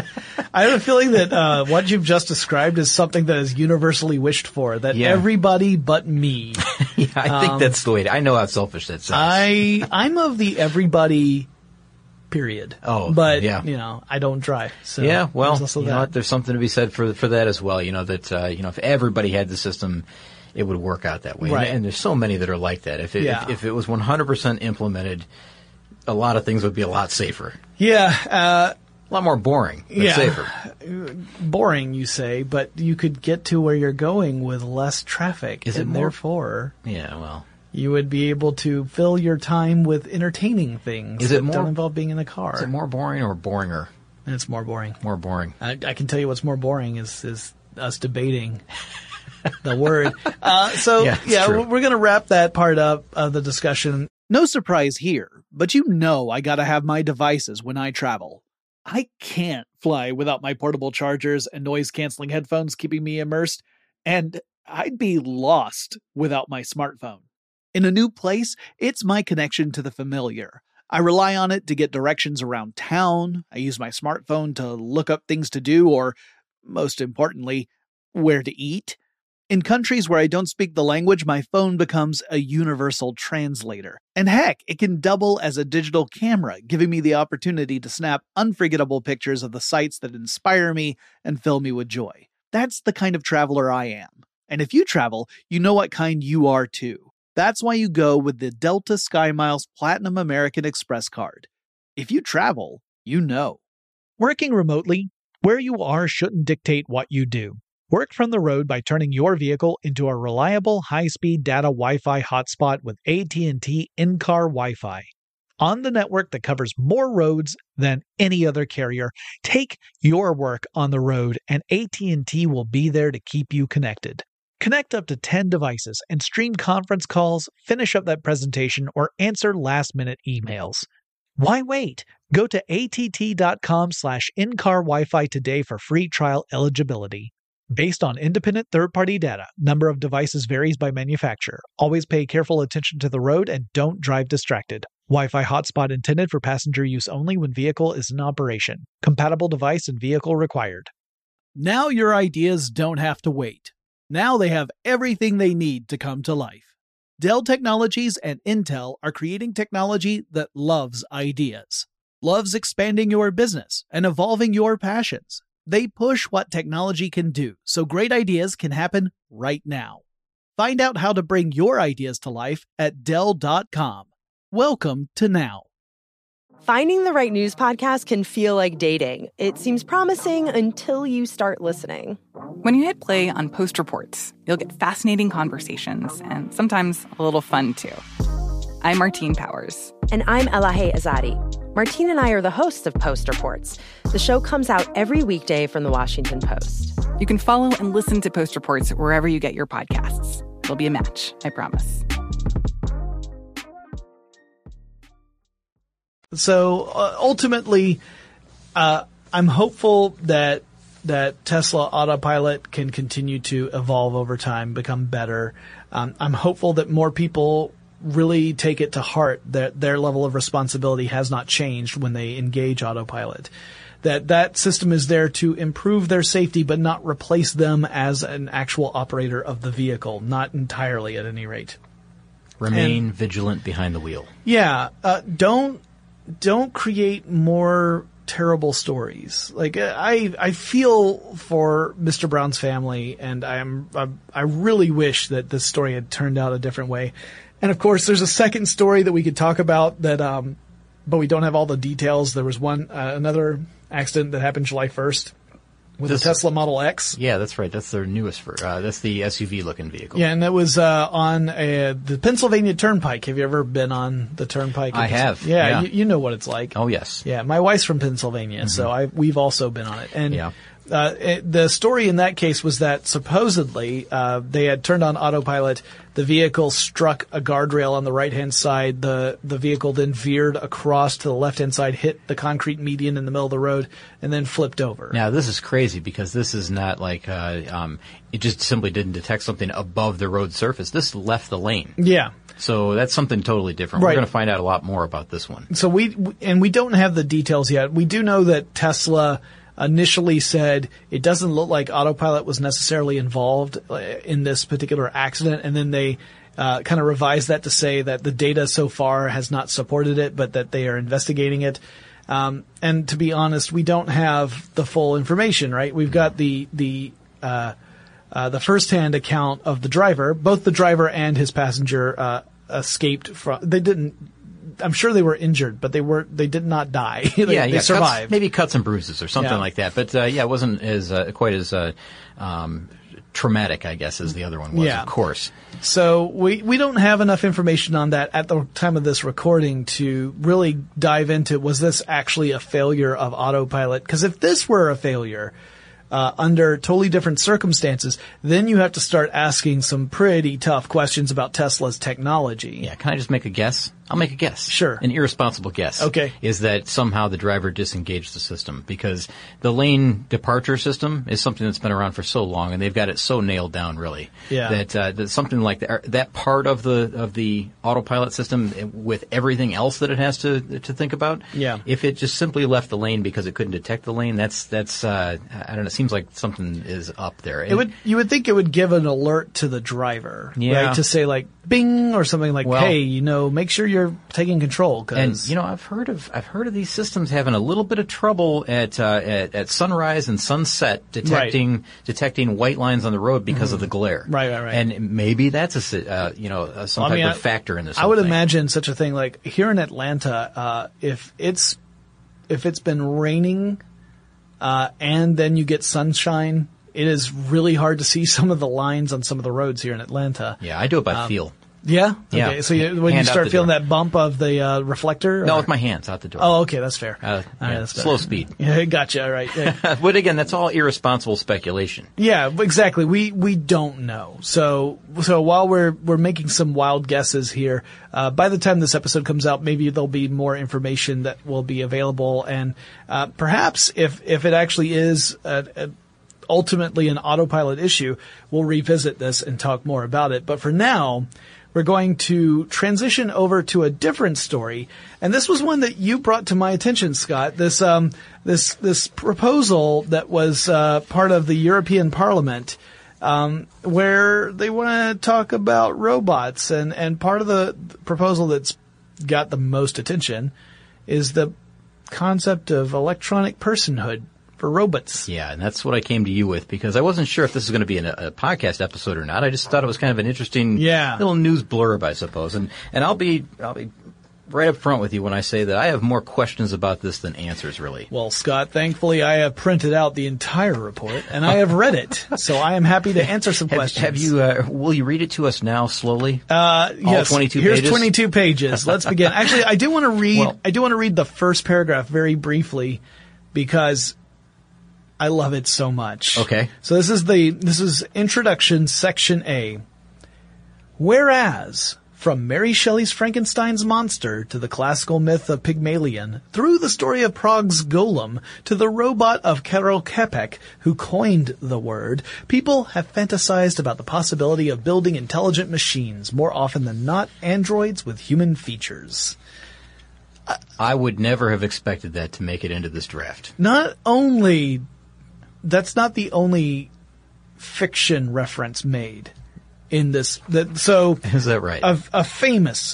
I have a feeling that what you've just described is something that is universally wished for, that everybody but me. I think that's the way I know how selfish that sounds. I'm of the everybody period. Oh, but I don't drive. So yeah, well, there's there's something to be said for that as well. That if everybody had the system, it would work out that way. Right. And there's so many that are like that. If it was 100% implemented, a lot of things would be a lot safer. Yeah. A lot more boring, but safer. Boring, you say, but you could get to where you're going with less traffic. Is it more? Therefore, you would be able to fill your time with entertaining things that don't involve being in a car. Is it more boring or boringer? It's more boring. More boring. I can tell you what's more boring is us debating the word. We're going to wrap that part up of the discussion. No surprise here, but I gotta have my devices when I travel. I can't fly without my portable chargers and noise-canceling headphones keeping me immersed, and I'd be lost without my smartphone. In a new place, it's my connection to the familiar. I rely on it to get directions around town, I use my smartphone to look up things to do, or, most importantly, where to eat. In countries where I don't speak the language, my phone becomes a universal translator. And heck, it can double as a digital camera, giving me the opportunity to snap unforgettable pictures of the sights that inspire me and fill me with joy. That's the kind of traveler I am. And if you travel, you know what kind you are too. That's why you go with the Delta SkyMiles Platinum American Express card. If you travel, you know. Working remotely, where you are shouldn't dictate what you do. Work from the road by turning your vehicle into a reliable high-speed data Wi-Fi hotspot with AT&T in-car Wi-Fi. On the network that covers more roads than any other carrier, take your work on the road and AT&T will be there to keep you connected. Connect up to 10 devices and stream conference calls, finish up that presentation, or answer last-minute emails. Why wait? Go to att.com/in-car Wi-Fi today for free trial eligibility. Based on independent third-party data, number of devices varies by manufacturer. Always pay careful attention to the road and don't drive distracted. Wi-Fi hotspot intended for passenger use only when vehicle is in operation. Compatible device and vehicle required. Now your ideas don't have to wait. Now they have everything they need to come to life. Dell Technologies and Intel are creating technology that loves ideas, loves expanding your business and evolving your passions. They push what technology can do, so great ideas can happen right now. Find out how to bring your ideas to life at Dell.com. Welcome to Now. Finding the right news podcast can feel like dating. It seems promising until you start listening. When you hit play on Post Reports, you'll get fascinating conversations and sometimes a little fun, too. I'm Martine Powers. And I'm Elahe Azadi. Martine and I are the hosts of Post Reports. The show comes out every weekday from The Washington Post. You can follow and listen to Post Reports wherever you get your podcasts. It'll be a match, I promise. So ultimately, I'm hopeful that Tesla Autopilot can continue to evolve over time, become better. I'm hopeful that more people really take it to heart that their level of responsibility has not changed when they engage Autopilot. That system is there to improve their safety, but not replace them as an actual operator of the vehicle, not entirely at any rate. Remain vigilant behind the wheel. Yeah, don't create more terrible stories. Like I feel for Mr. Brown's family, and I really wish that this story had turned out a different way. And of course, there's a second story that we could talk about that, but we don't have all the details. There was another accident that happened July 1st with the Tesla Model X. Yeah, that's right. That's their newest. That's the SUV-looking vehicle. Yeah, and that was on the Pennsylvania Turnpike. Have you ever been on the Turnpike? I have. Yeah. You know what it's like. Oh, yes. Yeah, my wife's from Pennsylvania, so we've also been on it. And yeah. The story in that case was that supposedly they had turned on autopilot. The vehicle struck a guardrail on the right-hand side. The vehicle then veered across to the left-hand side, hit the concrete median in the middle of the road, and then flipped over. Now, this is crazy because this is not like it just simply didn't detect something above the road surface. This left the lane. Yeah. So that's something totally different. Right. We're going to find out a lot more about this one. So we don't have the details yet. We do know that Tesla initially said it doesn't look like autopilot was necessarily involved in this particular accident, and then they kind of revised that to say that the data so far has not supported it, but that they are investigating it. And to be honest, we don't have the full information, right? We've got the first-hand account of the driver. Both the driver and his passenger escaped from. They didn't. I'm sure they were injured, but they did not die. They survived. Maybe cuts and bruises or something like that. But it wasn't as quite as traumatic, I guess, as the other one was. Yeah. Of course. So we don't have enough information on that at the time of this recording to really dive into, was this actually a failure of autopilot? Because if this were a failure under totally different circumstances, then you have to start asking some pretty tough questions about Tesla's technology. Yeah, can I just make a guess? I'll make a guess. Sure. An irresponsible guess. Okay. Is that somehow the driver disengaged the system, because the lane departure system is something that's been around for so long, and they've got it so nailed down, really. Yeah. That something like that part of the autopilot system with everything else that it has to think about. Yeah. If it just simply left the lane because it couldn't detect the lane, that's I don't know. It seems like something is up there. You would think it would give an alert to the driver, right? To say like bing or something like, hey, make sure you're taking control. And I've heard of these systems having a little bit of trouble at sunrise and sunset detecting white lines on the road because of the glare. Right. And maybe that's some type of factor in this. I would imagine such a thing like here in Atlanta, if it's been raining, and then you get sunshine, it is really hard to see some of the lines on some of the roads here in Atlanta. Yeah, I do it by feel. Yeah? Yeah. Okay. So when you start feeling that bump of the reflector? No, with my hands out the door. Oh, okay. That's fair. All right, that's slow speed. Yeah, gotcha. All right. Yeah. But again, that's all irresponsible speculation. Yeah, exactly. We don't know. So while we're making some wild guesses here, by the time this episode comes out, maybe there'll be more information that will be available. And perhaps if it actually is ultimately an autopilot issue, we'll revisit this and talk more about it. But for now, we're going to transition over to a different story. And this was one that you brought to my attention, Scott. This proposal that was part of the European Parliament, where they want to talk about robots. And part of the proposal that's got the most attention is the concept of electronic personhood for robots. Yeah, and that's what I came to you with, because I wasn't sure if this was going to be a podcast episode or not. I just thought it was kind of an interesting little news blurb, I suppose. And I'll be right up front with you when I say that I have more questions about this than answers, really. Well, Scott, thankfully I have printed out the entire report and I have read it, so I am happy to answer some questions. Have you? Will you read it to us now, slowly? Yes. 22 Here's pages? 22 pages. Let's begin. Actually, I do want to read. Well, I do want to read the first paragraph very briefly, because I love it so much. Okay. So this is introduction, section A. Whereas, from Mary Shelley's Frankenstein's monster to the classical myth of Pygmalion, through the story of Prague's Golem to the robot of Karel Čapek, who coined the word, people have fantasized about the possibility of building intelligent machines, more often than not androids with human features. I would never have expected that to make it into this draft. That's not the only fiction reference made in this. Is that right? A famous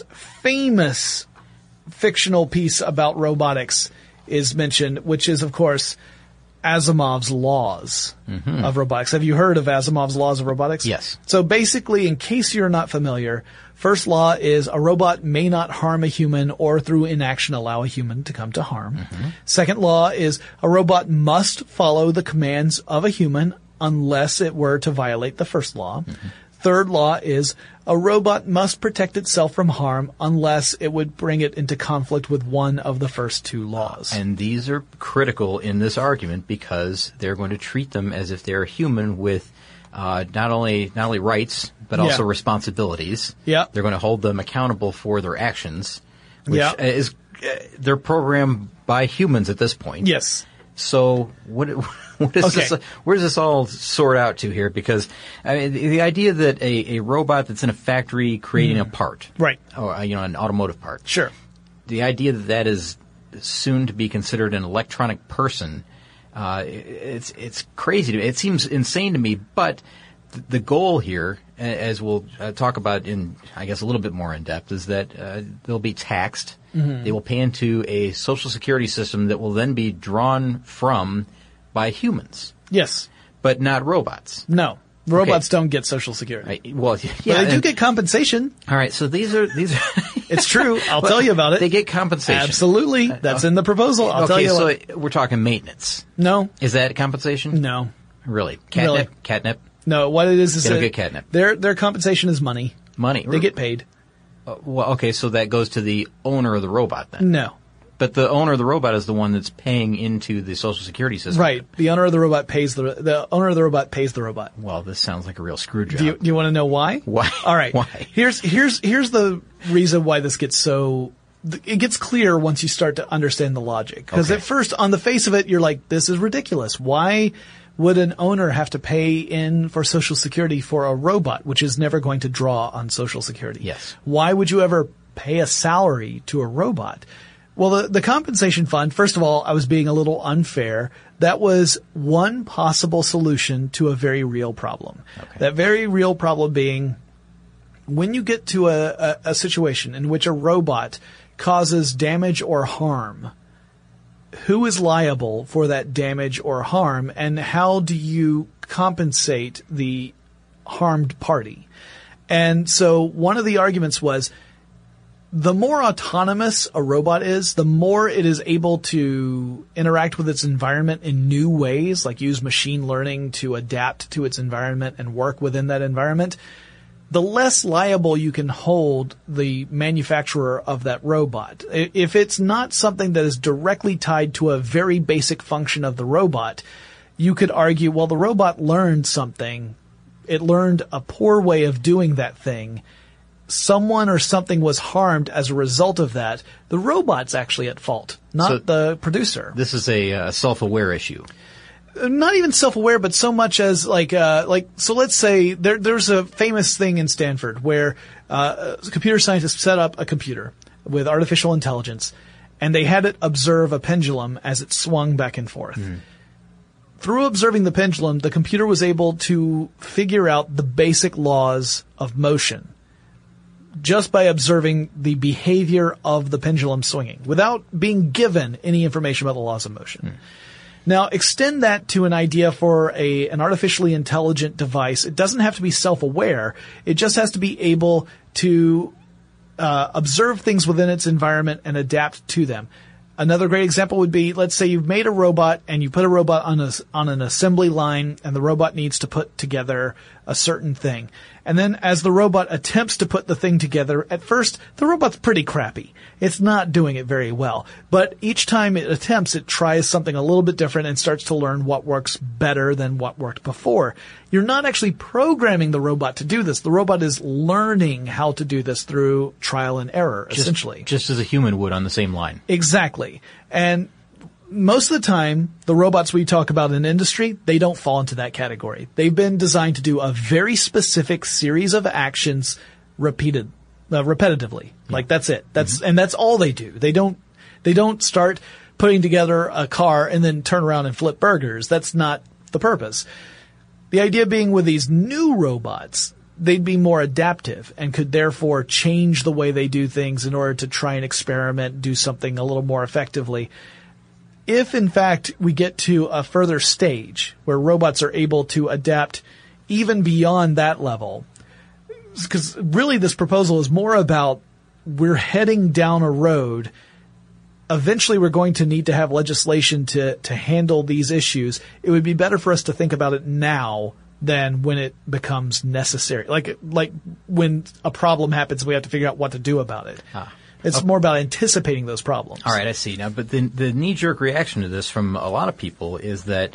fictional piece about robotics is mentioned, which is, of course, Asimov's laws of robotics. Have you heard of Asimov's laws of robotics? Yes. So basically, in case you're not familiar, first law is a robot may not harm a human or through inaction allow a human to come to harm. Second law is a robot must follow the commands of a human unless it were to violate the first law. Third law is a robot must protect itself from harm unless it would bring it into conflict with one of the first two laws. And these are critical in this argument because they're going to treat them as if they're human with not only rights but also responsibilities. Yeah. They're going to hold them accountable for their actions, which is they're programmed by humans at this point. Yes. So what is this? Where does this all sort out to here? Because I mean, the idea that a robot that's in a factory creating a part, right, or an automotive part, sure, the idea that is soon to be considered an electronic person, it's crazy to me. It seems insane to me. But the goal here, as we'll talk about in, I guess, a little bit more in depth, is that they'll be taxed. They will pay into a social security system that will then be drawn from by humans. Yes. But not robots. No. Robots don't get social security. But they do get compensation. All right, so these are It's true. I'll tell you about it. They get compensation. Absolutely. That's in the proposal. I'll tell you. Okay, so we're talking maintenance. No. Is that compensation? No. Really? Catnip? Really. Catnip? No, what it is they don't get catnip. Their compensation is money. Money. They get paid. Well, okay, so that goes to the owner of the robot then. No. But the owner of the robot is the one that's paying into the social security system. Right. The owner of the robot pays the owner of the robot pays the robot. Well, this sounds like a real screw job. Do you want to know why? Why? All right. Why? Here's the reason why this gets so. It gets clear once you start to understand the logic. Because at first, on the face of it, you're like, this is ridiculous. Why would an owner have to pay in for Social Security for a robot, which is never going to draw on Social Security? Yes. Why would you ever pay a salary to a robot? Well, the compensation fund, first of all, I was being a little unfair. That was one possible solution to a very real problem. Okay. That very real problem being when you get to a situation in which a robot causes damage or harm, who is liable for that damage or harm, and how do you compensate the harmed party? And so one of the arguments was the more autonomous a robot is, the more it is able to interact with its environment in new ways, like use machine learning to adapt to its environment and work within that environment, the less liable you can hold the manufacturer of that robot. If it's not something that is directly tied to a very basic function of the robot, you could argue, well, the robot learned something. It learned a poor way of doing that thing. Someone or something was harmed as a result of that. The robot's actually at fault, not the producer. This is a self-aware issue. Not even self-aware, but so much as so let's say there's a famous thing in Stanford where computer scientists set up a computer with artificial intelligence, and they had it observe a pendulum as it swung back and forth. Mm-hmm. Through observing the pendulum, the computer was able to figure out the basic laws of motion just by observing the behavior of the pendulum swinging without being given any information about the laws of motion. Mm. Now, extend that to an idea for an artificially intelligent device. It doesn't have to be self-aware. It just has to be able to observe things within its environment and adapt to them. Another great example would be, let's say you've made a robot and you put a robot on an assembly line, and the robot needs to put together a certain thing. And then as the robot attempts to put the thing together, at first the robot's pretty crappy. It's not doing it very well. But each time it attempts, it tries something a little bit different and starts to learn what works better than what worked before. You're not actually programming the robot to do this. The robot is learning how to do this through trial and error, essentially. Just as a human would on the same line. Exactly. And most of the time, the robots we talk about in industry, they don't fall into that category. They've been designed to do a very specific series of actions repetitively. Mm-hmm. Like that's it. And that's all they do. They don't start putting together a car and then turn around and flip burgers. That's not the purpose. The idea being with these new robots, they'd be more adaptive and could therefore change the way they do things in order to try and experiment, do something a little more effectively. If, in fact, we get to a further stage where robots are able to adapt even beyond that level, because really this proposal is more about we're heading down a road. Eventually we're going to need to have legislation to handle these issues. It would be better for us to think about it now than when it becomes necessary. Like when a problem happens, we have to figure out what to do about it. It's more about anticipating those problems. All right, I see. Now, but the knee-jerk reaction to this from a lot of people is that,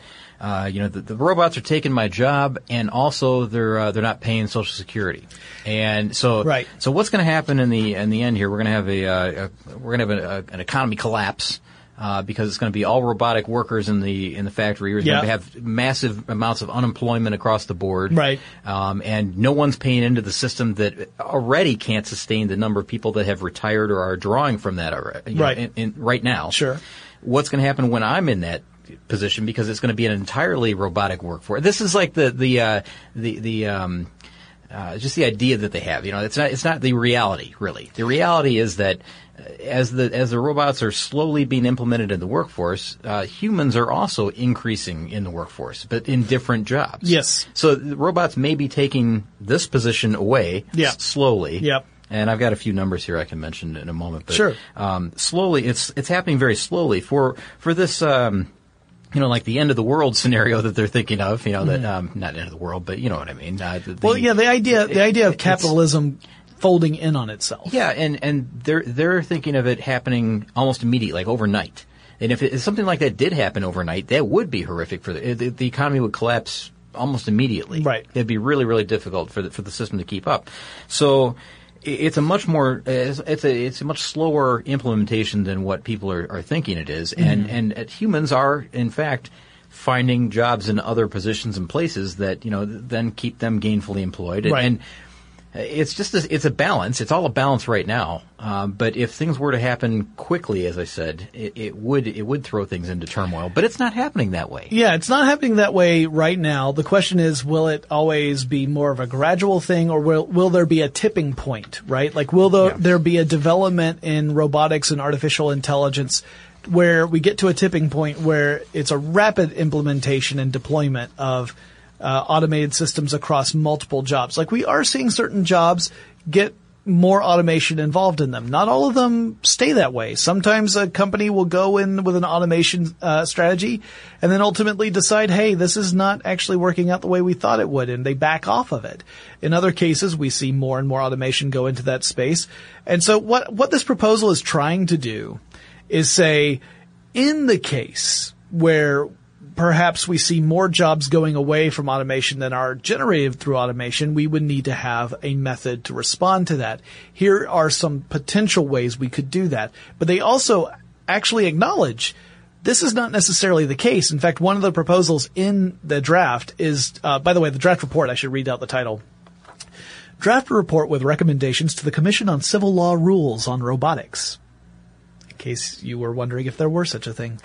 the robots are taking my job, and also they're not paying Social Security, and so right. So what's going to happen in the end here? We're going to have an economy collapse. Because it's going to be all robotic workers in the factory. We're going to have massive amounts of unemployment across the board. Right. And no one's paying into the system that already can't sustain the number of people that have retired or are drawing from that already, right now. Sure. What's going to happen when I'm in that position, because it's going to be an entirely robotic workforce. This is like just the idea that they have. It's not the reality, really. The reality is that as the robots are slowly being implemented in the workforce, humans are also increasing in the workforce, but in different jobs. Yes. So the robots may be taking this position away slowly. Yep. And I've got a few numbers here I can mention in a moment. But, sure. Slowly, it's happening very slowly for this. Like the end of the world scenario that they're thinking of, that, not end of the world, but you know what I mean. The idea of capitalism folding in on itself. Yeah, and they're thinking of it happening almost immediately, like overnight. And if something like that did happen overnight, that would be horrific for the economy would collapse almost immediately. Right. It'd be really, really difficult for the system to keep up. So it's a much slower implementation than what people are thinking it is. Mm-hmm. And humans are, in fact, finding jobs in other positions and places that, then keep them gainfully employed. Right. And it's a balance. It's all a balance right now. But if things were to happen quickly, as I said, it would throw things into turmoil. But it's not happening that way. Yeah, it's not happening that way right now. The question is, will it always be more of a gradual thing, or will there be a tipping point, right? Like, will there be a development in robotics and artificial intelligence where we get to a tipping point where it's a rapid implementation and deployment of automated systems across multiple jobs? Like, we are seeing certain jobs get more automation involved in them. Not all of them stay that way. Sometimes a company will go in with an automation strategy and then ultimately decide, hey, this is not actually working out the way we thought it would, and they back off of it. In other cases, we see more and more automation go into that space. And so what this proposal is trying to do is say, in the case where perhaps we see more jobs going away from automation than are generated through automation, we would need to have a method to respond to that. Here are some potential ways we could do that. But they also actually acknowledge this is not necessarily the case. In fact, one of the proposals in the draft is, by the way, the draft report, I should read out the title. Draft report with recommendations to the Commission on Civil Law Rules on Robotics. In case you were wondering if there were such a thing.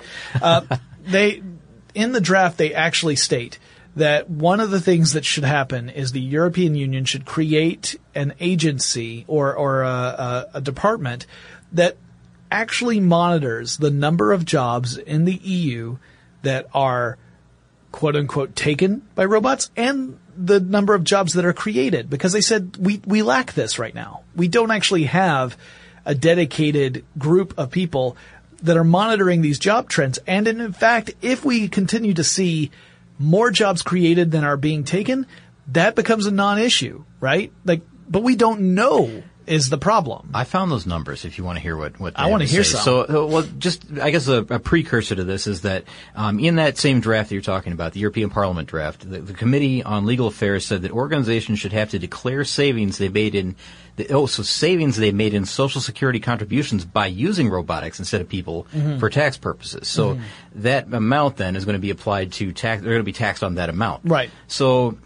In the draft, they actually state that one of the things that should happen is the European Union should create an agency or a department that actually monitors the number of jobs in the EU that are quote unquote taken by robots and the number of jobs that are created, because they said we lack this right now. We don't actually have a dedicated group of people that are monitoring these job trends. And in fact, if we continue to see more jobs created than are being taken, that becomes a non-issue, right? Like, but we don't know is the problem. I found those numbers if you want to hear what I want to hear some. So, well, just, I guess a precursor to this is that, in that same draft that you're talking about, the European Parliament draft, the Committee on Legal Affairs said that organizations should have to declare savings they made in savings they made in Social Security contributions by using robotics instead of people for tax purposes. So that amount then is going to be applied to tax. They're going to be taxed on that amount. Right. So,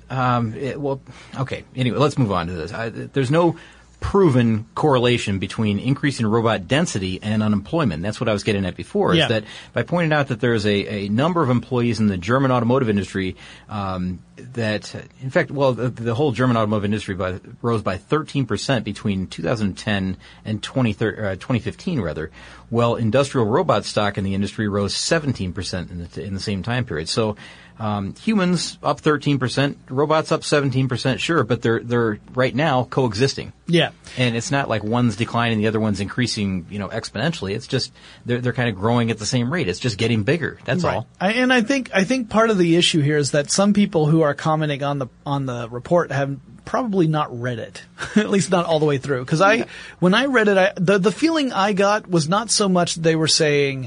okay. Anyway, let's move on to this. There's no proven correlation between increasing robot density and unemployment. That's what I was getting at before, is that by pointing out that there's a number of employees in the German automotive industry that, in fact, the whole German automotive industry rose by 13% between 2010 and 2015, rather. Well, industrial robot stock in the industry rose 17% in the same time period. So humans up 13%, robots up 17%, sure, but they're right now coexisting. Yeah. And it's not like one's declining, the other one's increasing, exponentially. It's just they're kind of growing at the same rate. It's just getting bigger. That's all. And I think part of the issue here is that some people who are commenting on the report have probably not read it, at least not all the way through. Because when I read it, the feeling I got was not so much they were saying,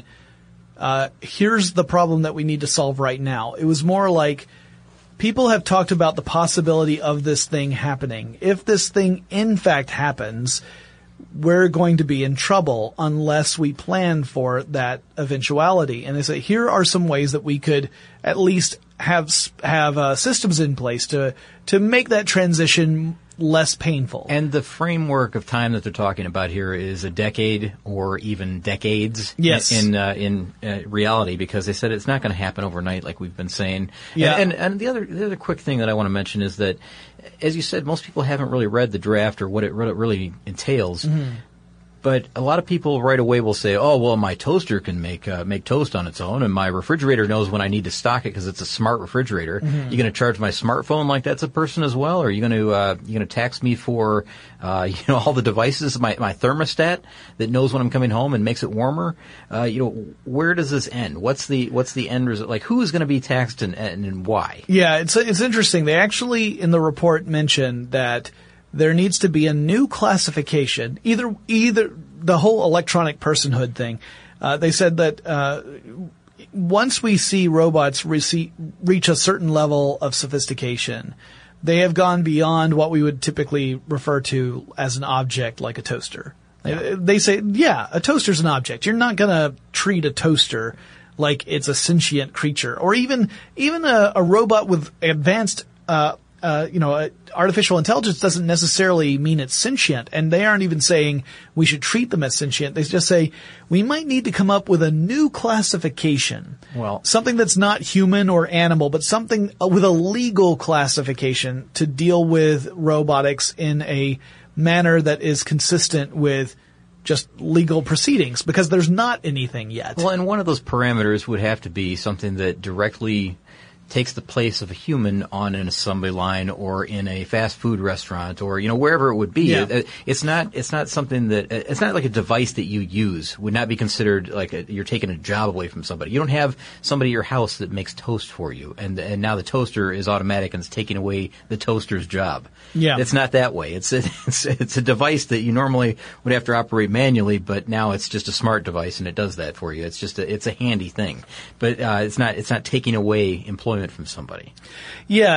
here's the problem that we need to solve right now. It was more like people have talked about the possibility of this thing happening. If this thing in fact happens, we're going to be in trouble unless we plan for that eventuality. And they say, here are some ways that we could at least have systems in place to make that transition less painful. And the framework of time that they're talking about here is a decade or even decades. Yes. In reality, because they said it's not going to happen overnight, like we've been saying. Yeah. And the other quick thing that I want to mention is that, as you said, most people haven't really read the draft or what it really entails. But a lot of people right away will say, oh, well, my toaster can make toast on its own, and my refrigerator knows when I need to stock it because it's a smart refrigerator. You going to charge my smartphone like that's a person as well? Or are you going to tax me for, all the devices, my thermostat that knows when I'm coming home and makes it warmer? Where does this end? What's the end result? Like, who is going to be taxed and why? Yeah, it's interesting. They actually, in the report, mentioned that there needs to be a new classification, either the whole electronic personhood thing. They said that once we see robots reach a certain level of sophistication, they have gone beyond what we would typically refer to as an object, like a toaster. They say, yeah, a toaster's an object. You're not going to treat a toaster like it's a sentient creature, or even a robot with advanced artificial intelligence doesn't necessarily mean it's sentient, and they aren't even saying we should treat them as sentient. They just say we might need to come up with a new classification. Well, something that's not human or animal, but something with a legal classification to deal with robotics in a manner that is consistent with just legal proceedings, because there's not anything yet. Well, and one of those parameters would have to be something that directly takes the place of a human on an assembly line or in a fast food restaurant or, wherever it would be. Yeah. It's not something that, it's not like a device that you use would not be considered like you're taking a job away from somebody. You don't have somebody at your house that makes toast for you and now the toaster is automatic and it's taking away the toaster's job. Yeah. It's not that way. It's a device that you normally would have to operate manually, but now it's just a smart device and it does that for you. It's a handy thing. But, it's not taking away employment from somebody. Yeah,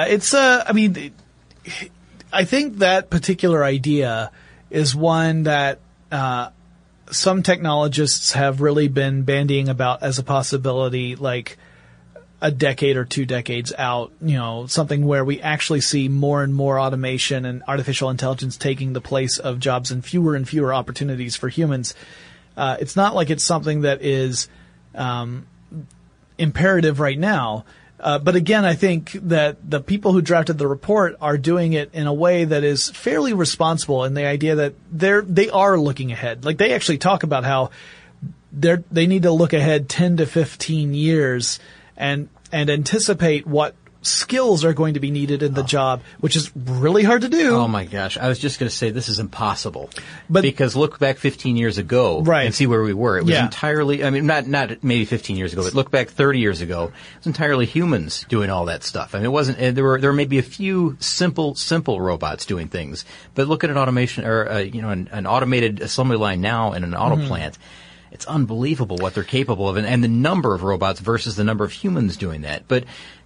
I think that particular idea is one that some technologists have really been bandying about as a possibility, like a decade or 2 decades out, something where we actually see more and more automation and artificial intelligence taking the place of jobs and fewer opportunities for humans. It's not like it's something that is imperative right now. But again, I think that the people who drafted the report are doing it in a way that is fairly responsible in the idea that they are looking ahead. Like they actually talk about how they need to look ahead 10 to 15 years and anticipate what skills are going to be needed in the job, which is really hard to do. Oh my gosh. I was just going to say this is impossible. Because look back 15 years ago and see where we were. It was entirely, not maybe 15 years ago, but look back 30 years ago. It was entirely humans doing all that stuff. It wasn't, there were maybe a few simple robots doing things. But look at an automation or, an automated assembly line now in an auto plant. It's unbelievable what they're capable of and the number of robots versus the number of humans doing that. But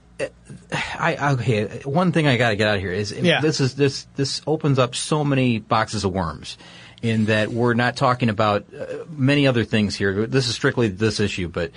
one thing I got to get out of here is this opens up so many boxes of worms in that we're not talking about many other things here. This is strictly this issue, but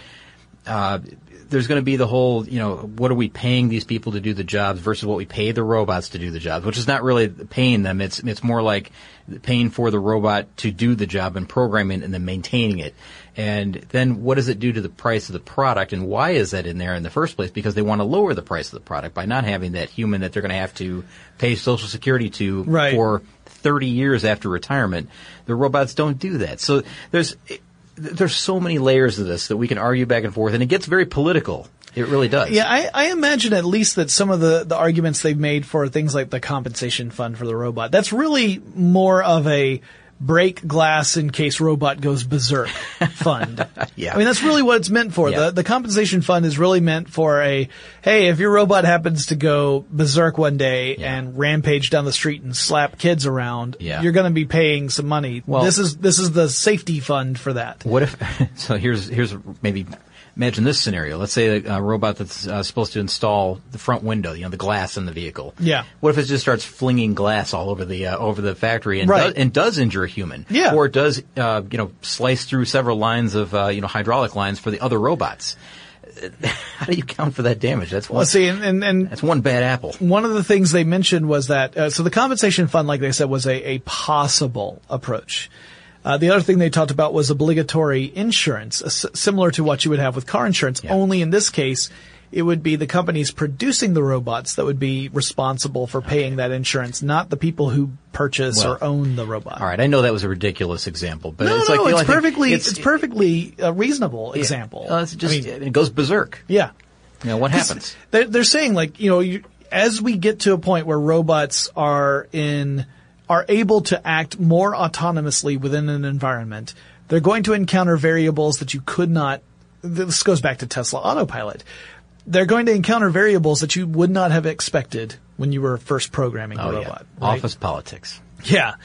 there's going to be the whole, what are we paying these people to do the jobs versus what we pay the robots to do the jobs, which is not really paying them. It's more like paying for the robot to do the job and programming and then maintaining it. And then what does it do to the price of the product, and why is that in there in the first place? Because they want to lower the price of the product by not having that human that they're going to have to pay Social Security to for 30 years after retirement. The robots don't do that. So there's so many layers of this that we can argue back and forth, and it gets very political. It really does. Yeah, I imagine at least that some of the arguments they've made for things like the compensation fund for the robot, that's really more of a break glass in case robot goes berserk fund. Yeah. That's really what it's meant for. Yeah. The compensation fund is really meant for hey, if your robot happens to go berserk one day and rampage down the street and slap kids around, you're going to be paying some money. Well, this is the safety fund for that. What if, so here's maybe, imagine this scenario. Let's say a robot that's supposed to install the front window, the glass in the vehicle. Yeah. What if it just starts flinging glass all over the factory and does injure a human? Yeah. Or it does, slice through several lines of, hydraulic lines for the other robots. How do you count for that damage? That's one. Well, see, and that's one bad apple. One of the things they mentioned was that, so the compensation fund, like they said, was a possible approach. The other thing they talked about was obligatory insurance, similar to what you would have with car insurance. Yeah. Only in this case, it would be the companies producing the robots that would be responsible for paying that insurance, not the people who purchase or own the robot. All right, I know that was a ridiculous example, but it's perfectly a reasonable example. It goes berserk. Yeah. What happens? They're saying as we get to a point where robots are able to act more autonomously within an environment, they're going to encounter variables that you could not. This goes back to Tesla Autopilot. They're going to encounter variables that you would not have expected when you were first programming the robot. Yeah. Right? Office politics. Yeah.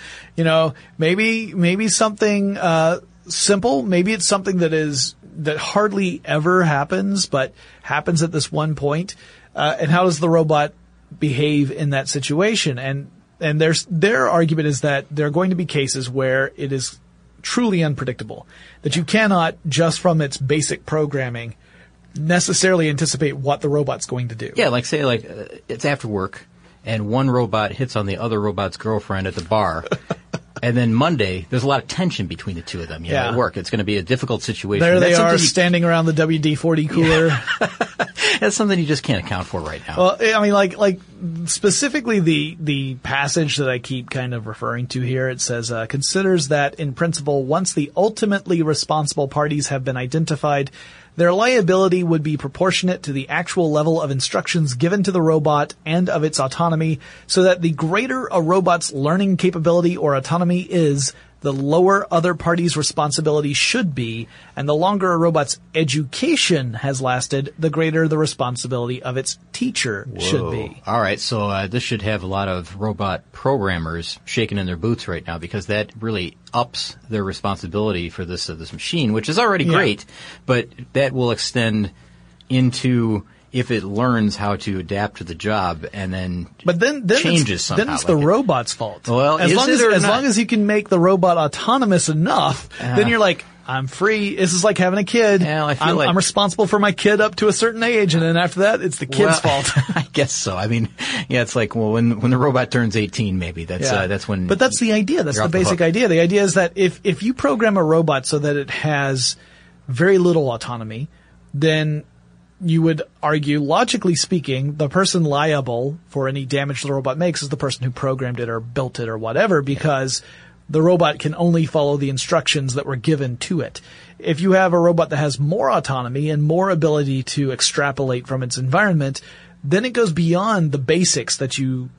Maybe something simple. Maybe it's something that hardly ever happens, but happens at this one point. And how does the robot behave in that situation? And their argument is that there are going to be cases where it is truly unpredictable, that you cannot, just from its basic programming, necessarily anticipate what the robot's going to do. Yeah, it's after work, and one robot hits on the other robot's girlfriend at the bar. And then Monday, there's a lot of tension between the two of them at work. It's going to be a difficult situation. There they are standing around the WD-40 cooler. Yeah. That's something you just can't account for right now. Well, I mean, like specifically the passage that I keep kind of referring to here, it says, considers that in principle, once the ultimately responsible parties have been identified, their liability would be proportionate to the actual level of instructions given to the robot and of its autonomy, so that the greater a robot's learning capability or autonomy is, the lower other parties' responsibility should be, and the longer a robot's education has lasted, the greater the responsibility of its teacher should be. All right, so this should have a lot of robot programmers shaking in their boots right now, because that really ups their responsibility for this machine, which is already great, but that will extend into if it learns how to adapt to the job and then changes somehow. Then it's the robot's fault. Well, as long as you can make the robot autonomous enough, then you're like, I'm free. This is like having a kid. Yeah, I'm responsible for my kid up to a certain age, and then after that, it's the kid's fault. I guess so. I mean, it's like, well, when the robot turns 18, maybe that's when. But that's the idea. That's the basic idea. The idea is that if you program a robot so that it has very little autonomy, then you would argue, logically speaking, the person liable for any damage the robot makes is the person who programmed it or built it or whatever, because the robot can only follow the instructions that were given to it. If you have a robot that has more autonomy and more ability to extrapolate from its environment, then it goes beyond the basics that you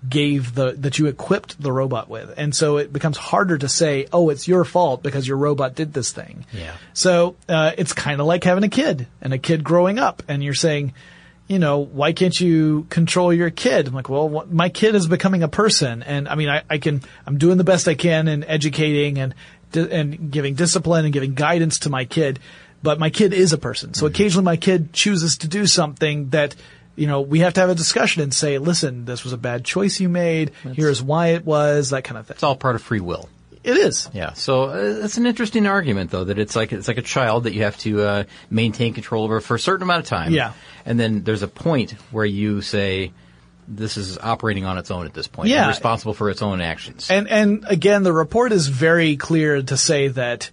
equipped the robot with. And so it becomes harder to say, oh, it's your fault because your robot did this thing. Yeah. So, it's kind of like having a kid and a kid growing up, and you're saying, why can't you control your kid? I'm like, well, my kid is becoming a person, and I mean, I'm doing the best I can in educating and giving discipline and giving guidance to my kid, but my kid is a person. So occasionally my kid chooses to do something that, we have to have a discussion and say, listen, this was a bad choice you made. Here's why it was, that kind of thing. It's all part of free will. It is. Yeah. So it's an interesting argument, though, that it's like a child that you have to maintain control over for a certain amount of time. Yeah. And then there's a point where you say, this is operating on its own at this point. Yeah. It's responsible for its own actions. And again, the report is very clear to say that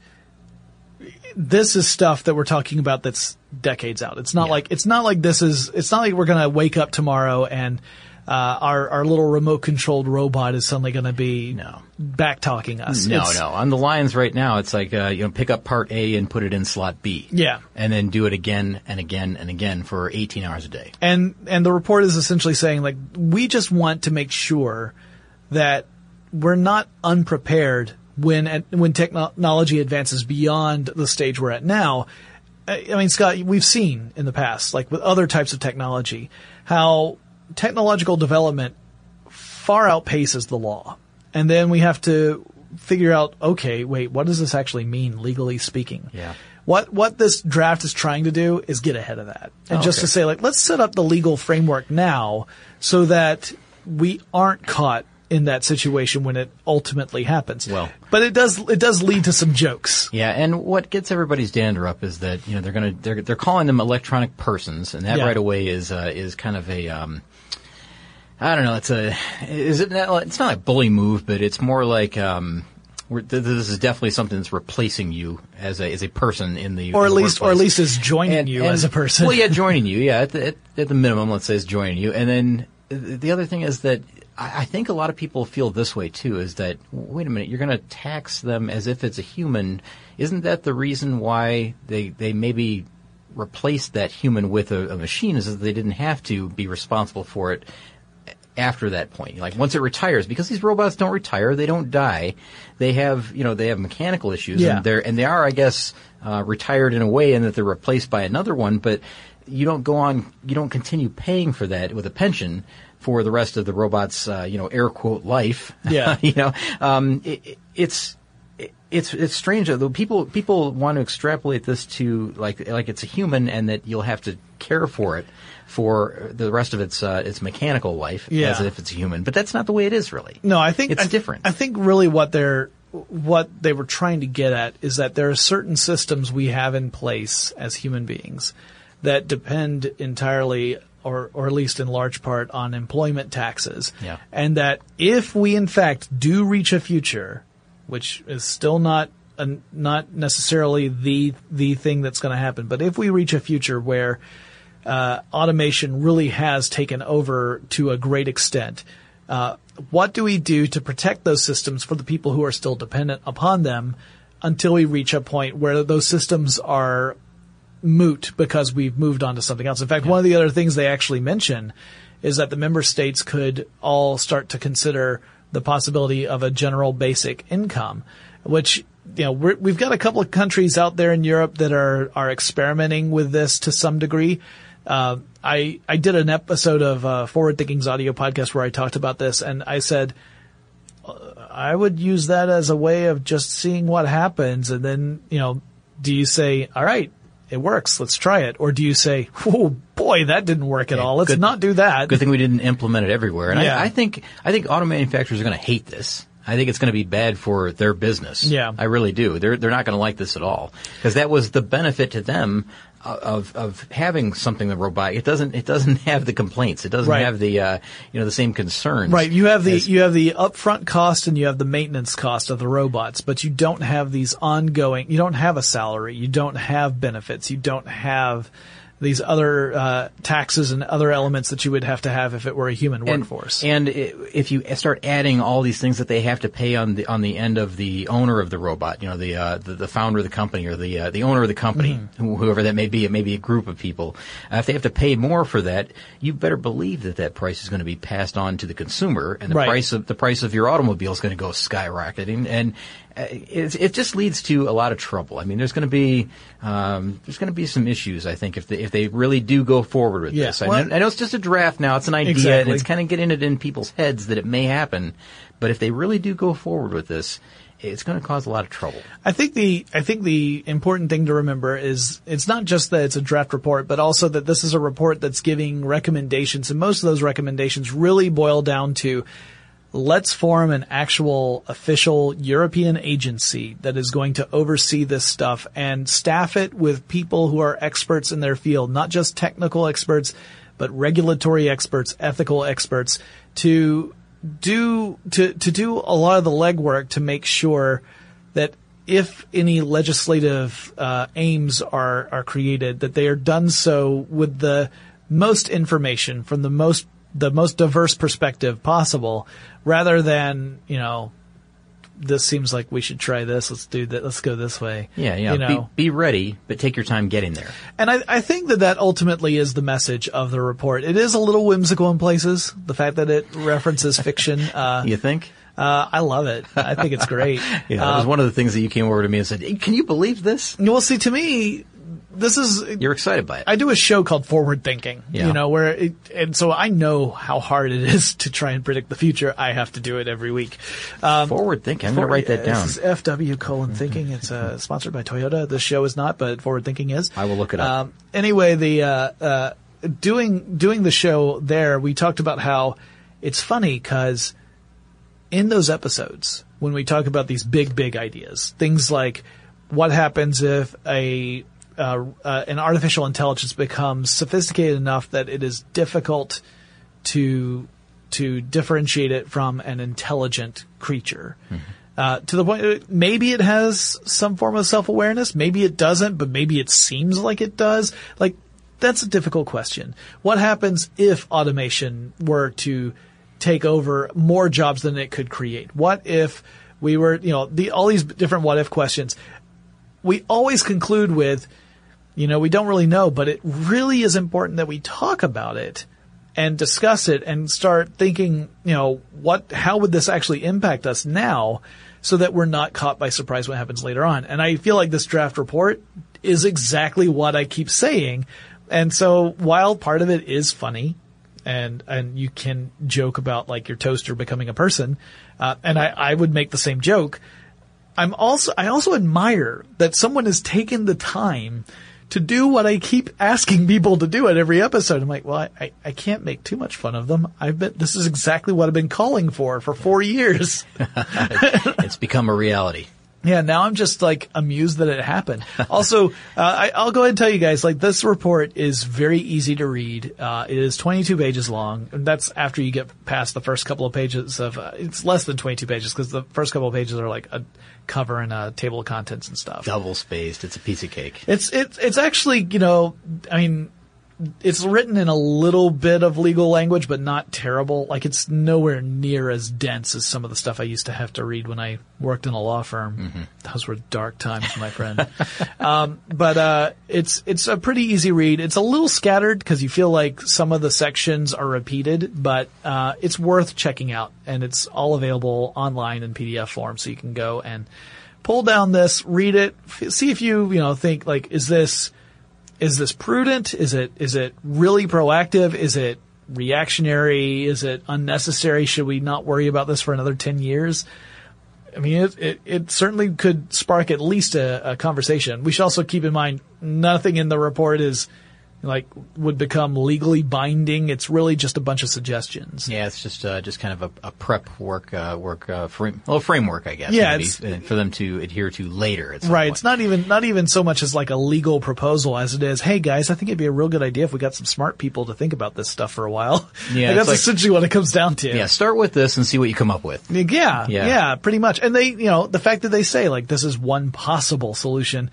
this is stuff that we're talking about that's decades out. It's not like it's not like we're going to wake up tomorrow and our little remote controlled robot is suddenly going to be back talking us. No. On the lines right now, it's like pick up part A and put it in slot B. Yeah. And then do it again and again and again for 18 hours a day. And the report is essentially saying, like, we just want to make sure that we're not unprepared when technology advances beyond the stage we're at now. I mean, Scott, we've seen in the past, like with other types of technology, how technological development far outpaces the law. And then we have to figure out, okay, wait, what does this actually mean, legally speaking? Yeah. What this draft is trying to do is get ahead of that. And just to say, like, let's set up the legal framework now so that we aren't caught in that situation when it ultimately happens. Well, but it does lead to some jokes. Yeah, and what gets everybody's dander up is that they're calling them electronic persons, and that right away is kind of a I don't know. It's not like bully move, but it's more like this is definitely something that's replacing you as a person in the or at least is joining you as a person. Well, yeah, joining you. Yeah, at the minimum, let's say, is joining you, and then the other thing is that I think a lot of people feel this way too, is that, wait a minute, you're going to tax them as if it's a human. Isn't that the reason why they maybe replaced that human with a machine, is that they didn't have to be responsible for it after that point? Like, once it retires, because these robots don't retire, they don't die. They have mechanical issues, and they are, I guess, retired in a way in that they're replaced by another one, but you don't continue paying for that with a pension for the rest of the robot's, air quote life. Yeah. It's strange though. People want to extrapolate this to like it's a human, and that you'll have to care for it for the rest of its mechanical life as if it's a human. But that's not the way it is, really. No, I think it's different. I think really what they were trying to get at is that there are certain systems we have in place as human beings that depend entirely or at least in large part on employment taxes. Yeah. And that if we in fact do reach a future, which is still not necessarily the thing that's going to happen, but if we reach a future where automation really has taken over to a great extent, what do we do to protect those systems for the people who are still dependent upon them until we reach a point where those systems are moot because we've moved on to something else? In fact, one of the other things they actually mention is that the member states could all start to consider the possibility of a general basic income, which, you know, we've got a couple of countries out there in Europe that are experimenting with this to some degree. I did an episode of Forward Thinking's audio podcast where I talked about this, and I said I would use that as a way of just seeing what happens, and then, you know, do you say, all right, it works, let's try it, or do you say, oh boy, that didn't work at all, let's not do that. Good thing we didn't implement it everywhere. And yeah. I think auto manufacturers are going to hate this. I think it's going to be bad for their business. Yeah. I really do. They're not going to like this at all, because that was the benefit to them of having something that robot. It doesn't have the complaints. It doesn't have the the same concerns. Right. You have the upfront cost and you have the maintenance cost of the robots, but you don't have these ongoing. You don't have a salary. You don't have benefits. You don't have these other taxes and other elements that you would have to have if it were a human workforce. And if you start adding all these things that they have to pay on the end of the owner of the robot, you know, the founder of the company or the owner of the company, whoever that may be, it may be a group of people. If they have to pay more for that, you better believe that price is going to be passed on to the consumer, and the price of your automobile is going to go skyrocketing, and it just leads to a lot of trouble. I mean, there's going to be some issues, I think, if they really do go forward with this. I know it's just a draft now; it's an idea, and it's kind of getting it in people's heads that it may happen. But if they really do go forward with this, it's going to cause a lot of trouble. I think the important thing to remember is it's not just that it's a draft report, but also that this is a report that's giving recommendations, and most of those recommendations really boil down to, let's form an actual official European agency that is going to oversee this stuff and staff it with people who are experts in their field, not just technical experts, but regulatory experts, ethical experts, to do a lot of the legwork to make sure that if any legislative aims are created, that they are done so with the most information from the most diverse perspective possible, rather than, you know, this seems like we should try this, let's do that, let's go this way. Yeah. You know? Be ready, but take your time getting there. And I think that ultimately is the message of the report. It is a little whimsical in places, the fact that it references fiction. You think? I love it. I think it's great. Yeah, that was one of the things that you came over to me and said, hey, can you believe this? Well, see, to me, you're excited by it. I do a show called Forward Thinking, yeah. You know, and so I know how hard it is to try and predict the future. I have to do it every week. Forward Thinking. I'm going to write that down. This is FW:"Thinking. It's sponsored by Toyota. This show is not, but Forward Thinking is. I will look it up. Anyway, doing the show there, we talked about how it's funny because in those episodes, when we talk about these big ideas, things like what happens if an artificial intelligence becomes sophisticated enough that it is difficult to differentiate it from an intelligent creature. To the point, maybe it has some form of self-awareness, maybe it doesn't, but maybe it seems like it does. Like, that's a difficult question. What happens if automation were to take over more jobs than it could create? What if we were, you know, all these different what if questions. We always conclude with, you know, we don't really know, but it really is important that we talk about it and discuss it and start thinking, you know, how would this actually impact us now, so that we're not caught by surprise when it happens later on. And I feel like this draft report is exactly what I keep saying. And so while part of it is funny, and you can joke about like your toaster becoming a person, and I would make the same joke, I also admire that someone has taken the time to do what I keep asking people to do at every episode. I'm like, well, I can't make too much fun of them. This is exactly what I've been calling for 4 years. It's become a reality. Yeah, now I'm just like amused that it happened. Also, I'll go ahead and tell you guys, like, this report is very easy to read. It is 22 pages long. And that's after you get past the first couple of pages of, it's less than 22 pages because the first couple of pages are like a cover and a table of contents and stuff. Double spaced. It's a piece of cake. It's actually, you know, I mean, it's written in a little bit of legal language, but not terrible. Like, it's nowhere near as dense as some of the stuff I used to have to read when I worked in a law firm. Mm-hmm. Those were dark times, my friend. But it's a pretty easy read. It's a little scattered because you feel like some of the sections are repeated, but it's worth checking out, and it's all available online in PDF form, so you can go and pull down this, read it, see if you think, like, is this prudent? Is it really proactive? Is it reactionary? Is it unnecessary? Should we not worry about this for another 10 years? I mean, it certainly could spark at least a conversation. We should also keep in mind nothing in the report is would become legally binding. It's really just a bunch of suggestions. Yeah, it's just kind of a prep framework, I guess. Yeah, maybe, for them to adhere to later. Right. It's not even so much as like a legal proposal as it is, hey guys, I think it'd be a real good idea if we got some smart people to think about this stuff for a while. Yeah, that's essentially what it comes down to. Yeah, start with this and see what you come up with. Yeah, pretty much. And they, the fact that they say like this is one possible solution,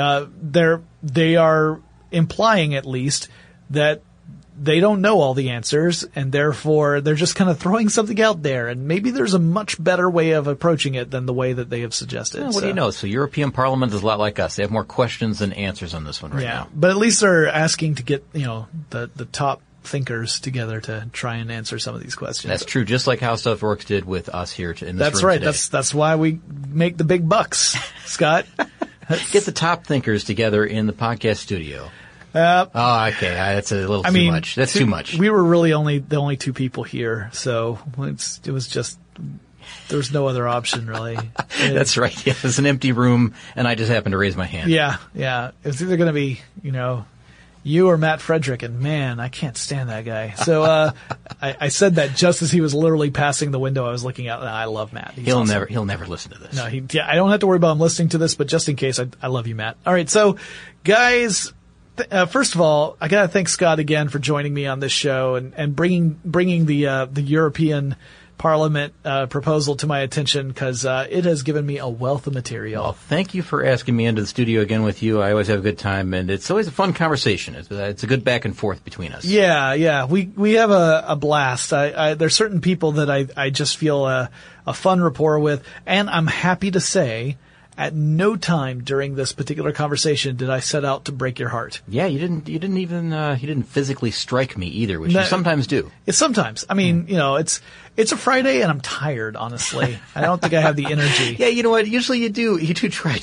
they are implying at least that they don't know all the answers, and therefore they're just kind of throwing something out there, and maybe there's a much better way of approaching it than the way that they have suggested. Well, what do you know? So European Parliament is a lot like us. They have more questions than answers on this one right now. But at least they're asking to get, the top thinkers together to try and answer some of these questions. That's true, just like How Stuff Works did with us here in this room That's right. today. That's why we make the big bucks, Scott. Get the top thinkers together in the podcast studio. Okay. That's a little too much. That's too much. We were really the only two people here, so it was just, there was no other option really. That's right. Yeah, it was an empty room, and I just happened to raise my hand. Yeah. It was either going to be, you or Matt Frederick, and man, I can't stand that guy. So, I said that just as he was literally passing the window I was looking out, and I love Matt. He'll never listen to this. No, I don't have to worry about him listening to this, but just in case, I love you, Matt. All right. So, guys, first of all, I gotta thank Scott again for joining me on this show and bringing the European Parliament proposal to my attention, because it has given me a wealth of material. Well, thank you for asking me into the studio again with you. I always have a good time, and it's always a fun conversation. It's a good back and forth between us. Yeah. We have a blast. There's certain people that I just feel a fun rapport with, and I'm happy to say, at no time during this particular conversation did I set out to break your heart. Yeah, you didn't physically strike me either, which you sometimes do. It's sometimes. I mean, it's a Friday and I'm tired, honestly. I don't think I have the energy. Yeah, you know what? Usually you do try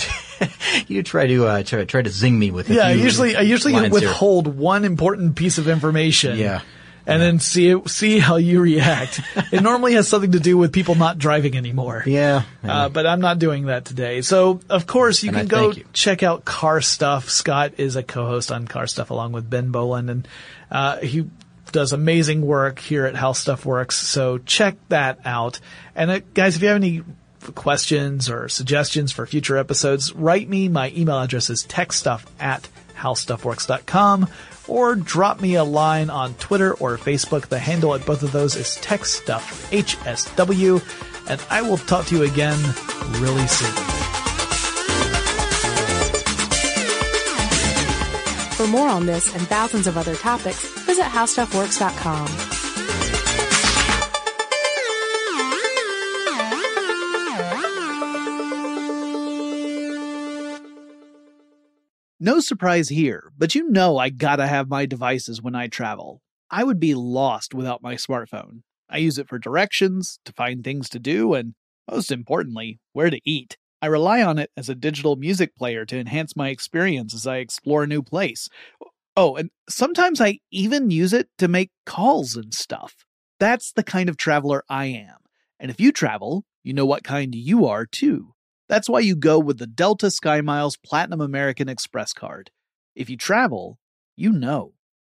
to zing me with it. Yeah, I usually withhold one important piece of information. Yeah. And then see how you react. It normally has something to do with people not driving anymore. Yeah. But I'm not doing that today. So, of course, you can go check out Car Stuff. Scott is a co-host on Car Stuff along with Ben Boland, and he does amazing work here at How Stuff Works. So check that out. And guys, if you have any questions or suggestions for future episodes, write me. My email address is techstuff@howstuffworks.com. Or drop me a line on Twitter or Facebook. The handle at both of those is TechStuffHSW. And I will talk to you again really soon. For more on this and thousands of other topics, visit HowStuffWorks.com. No surprise here, but I gotta have my devices when I travel. I would be lost without my smartphone. I use it for directions, to find things to do, and most importantly, where to eat. I rely on it as a digital music player to enhance my experience as I explore a new place. Oh, and sometimes I even use it to make calls and stuff. That's the kind of traveler I am. And if you travel, you know what kind you are too. That's why you go with the Delta SkyMiles Platinum American Express card. If you travel, you know.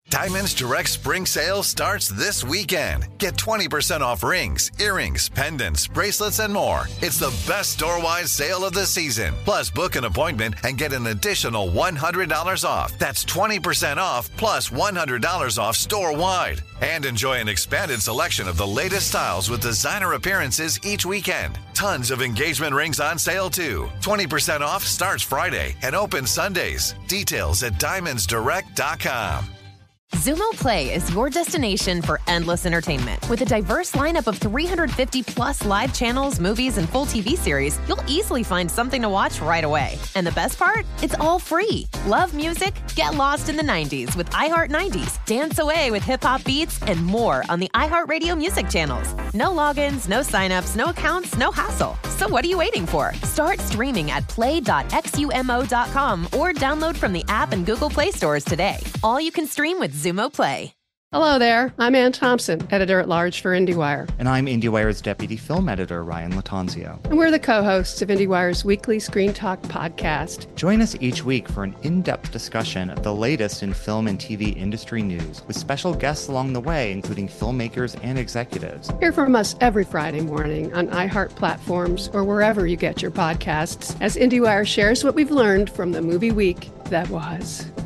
Diamonds Direct Spring Sale starts this weekend. Get 20% off rings, earrings, pendants, bracelets, and more. It's the best store-wide sale of the season. Plus, book an appointment and get an additional $100 off. That's 20% off plus $100 off store-wide. And enjoy an expanded selection of the latest styles with designer appearances each weekend. Tons of engagement rings on sale, too. 20% off starts Friday and opens Sundays. Details at diamondsdirect.com. Xumo Play is your destination for endless entertainment. With a diverse lineup of 350 plus live channels, movies, and full TV series, you'll easily find something to watch right away. And the best part? It's all free. Love music? Get lost in the 90s with iHeart 90s, dance away with hip-hop beats, and more on the iHeartRadio music channels. No logins, no signups, no accounts, no hassle. So what are you waiting for? Start streaming at play.xumo.com or download from the app and Google Play stores today. All you can stream with Xumo Play. Hello there. I'm Ann Thompson, editor-at-large for IndieWire. And I'm IndieWire's deputy film editor, Ryan Latanzio. And we're the co-hosts of IndieWire's weekly Screen Talk podcast. Join us each week for an in-depth discussion of the latest in film and TV industry news, with special guests along the way, including filmmakers and executives. Hear from us every Friday morning on iHeart platforms or wherever you get your podcasts, as IndieWire shares what we've learned from the movie week that was.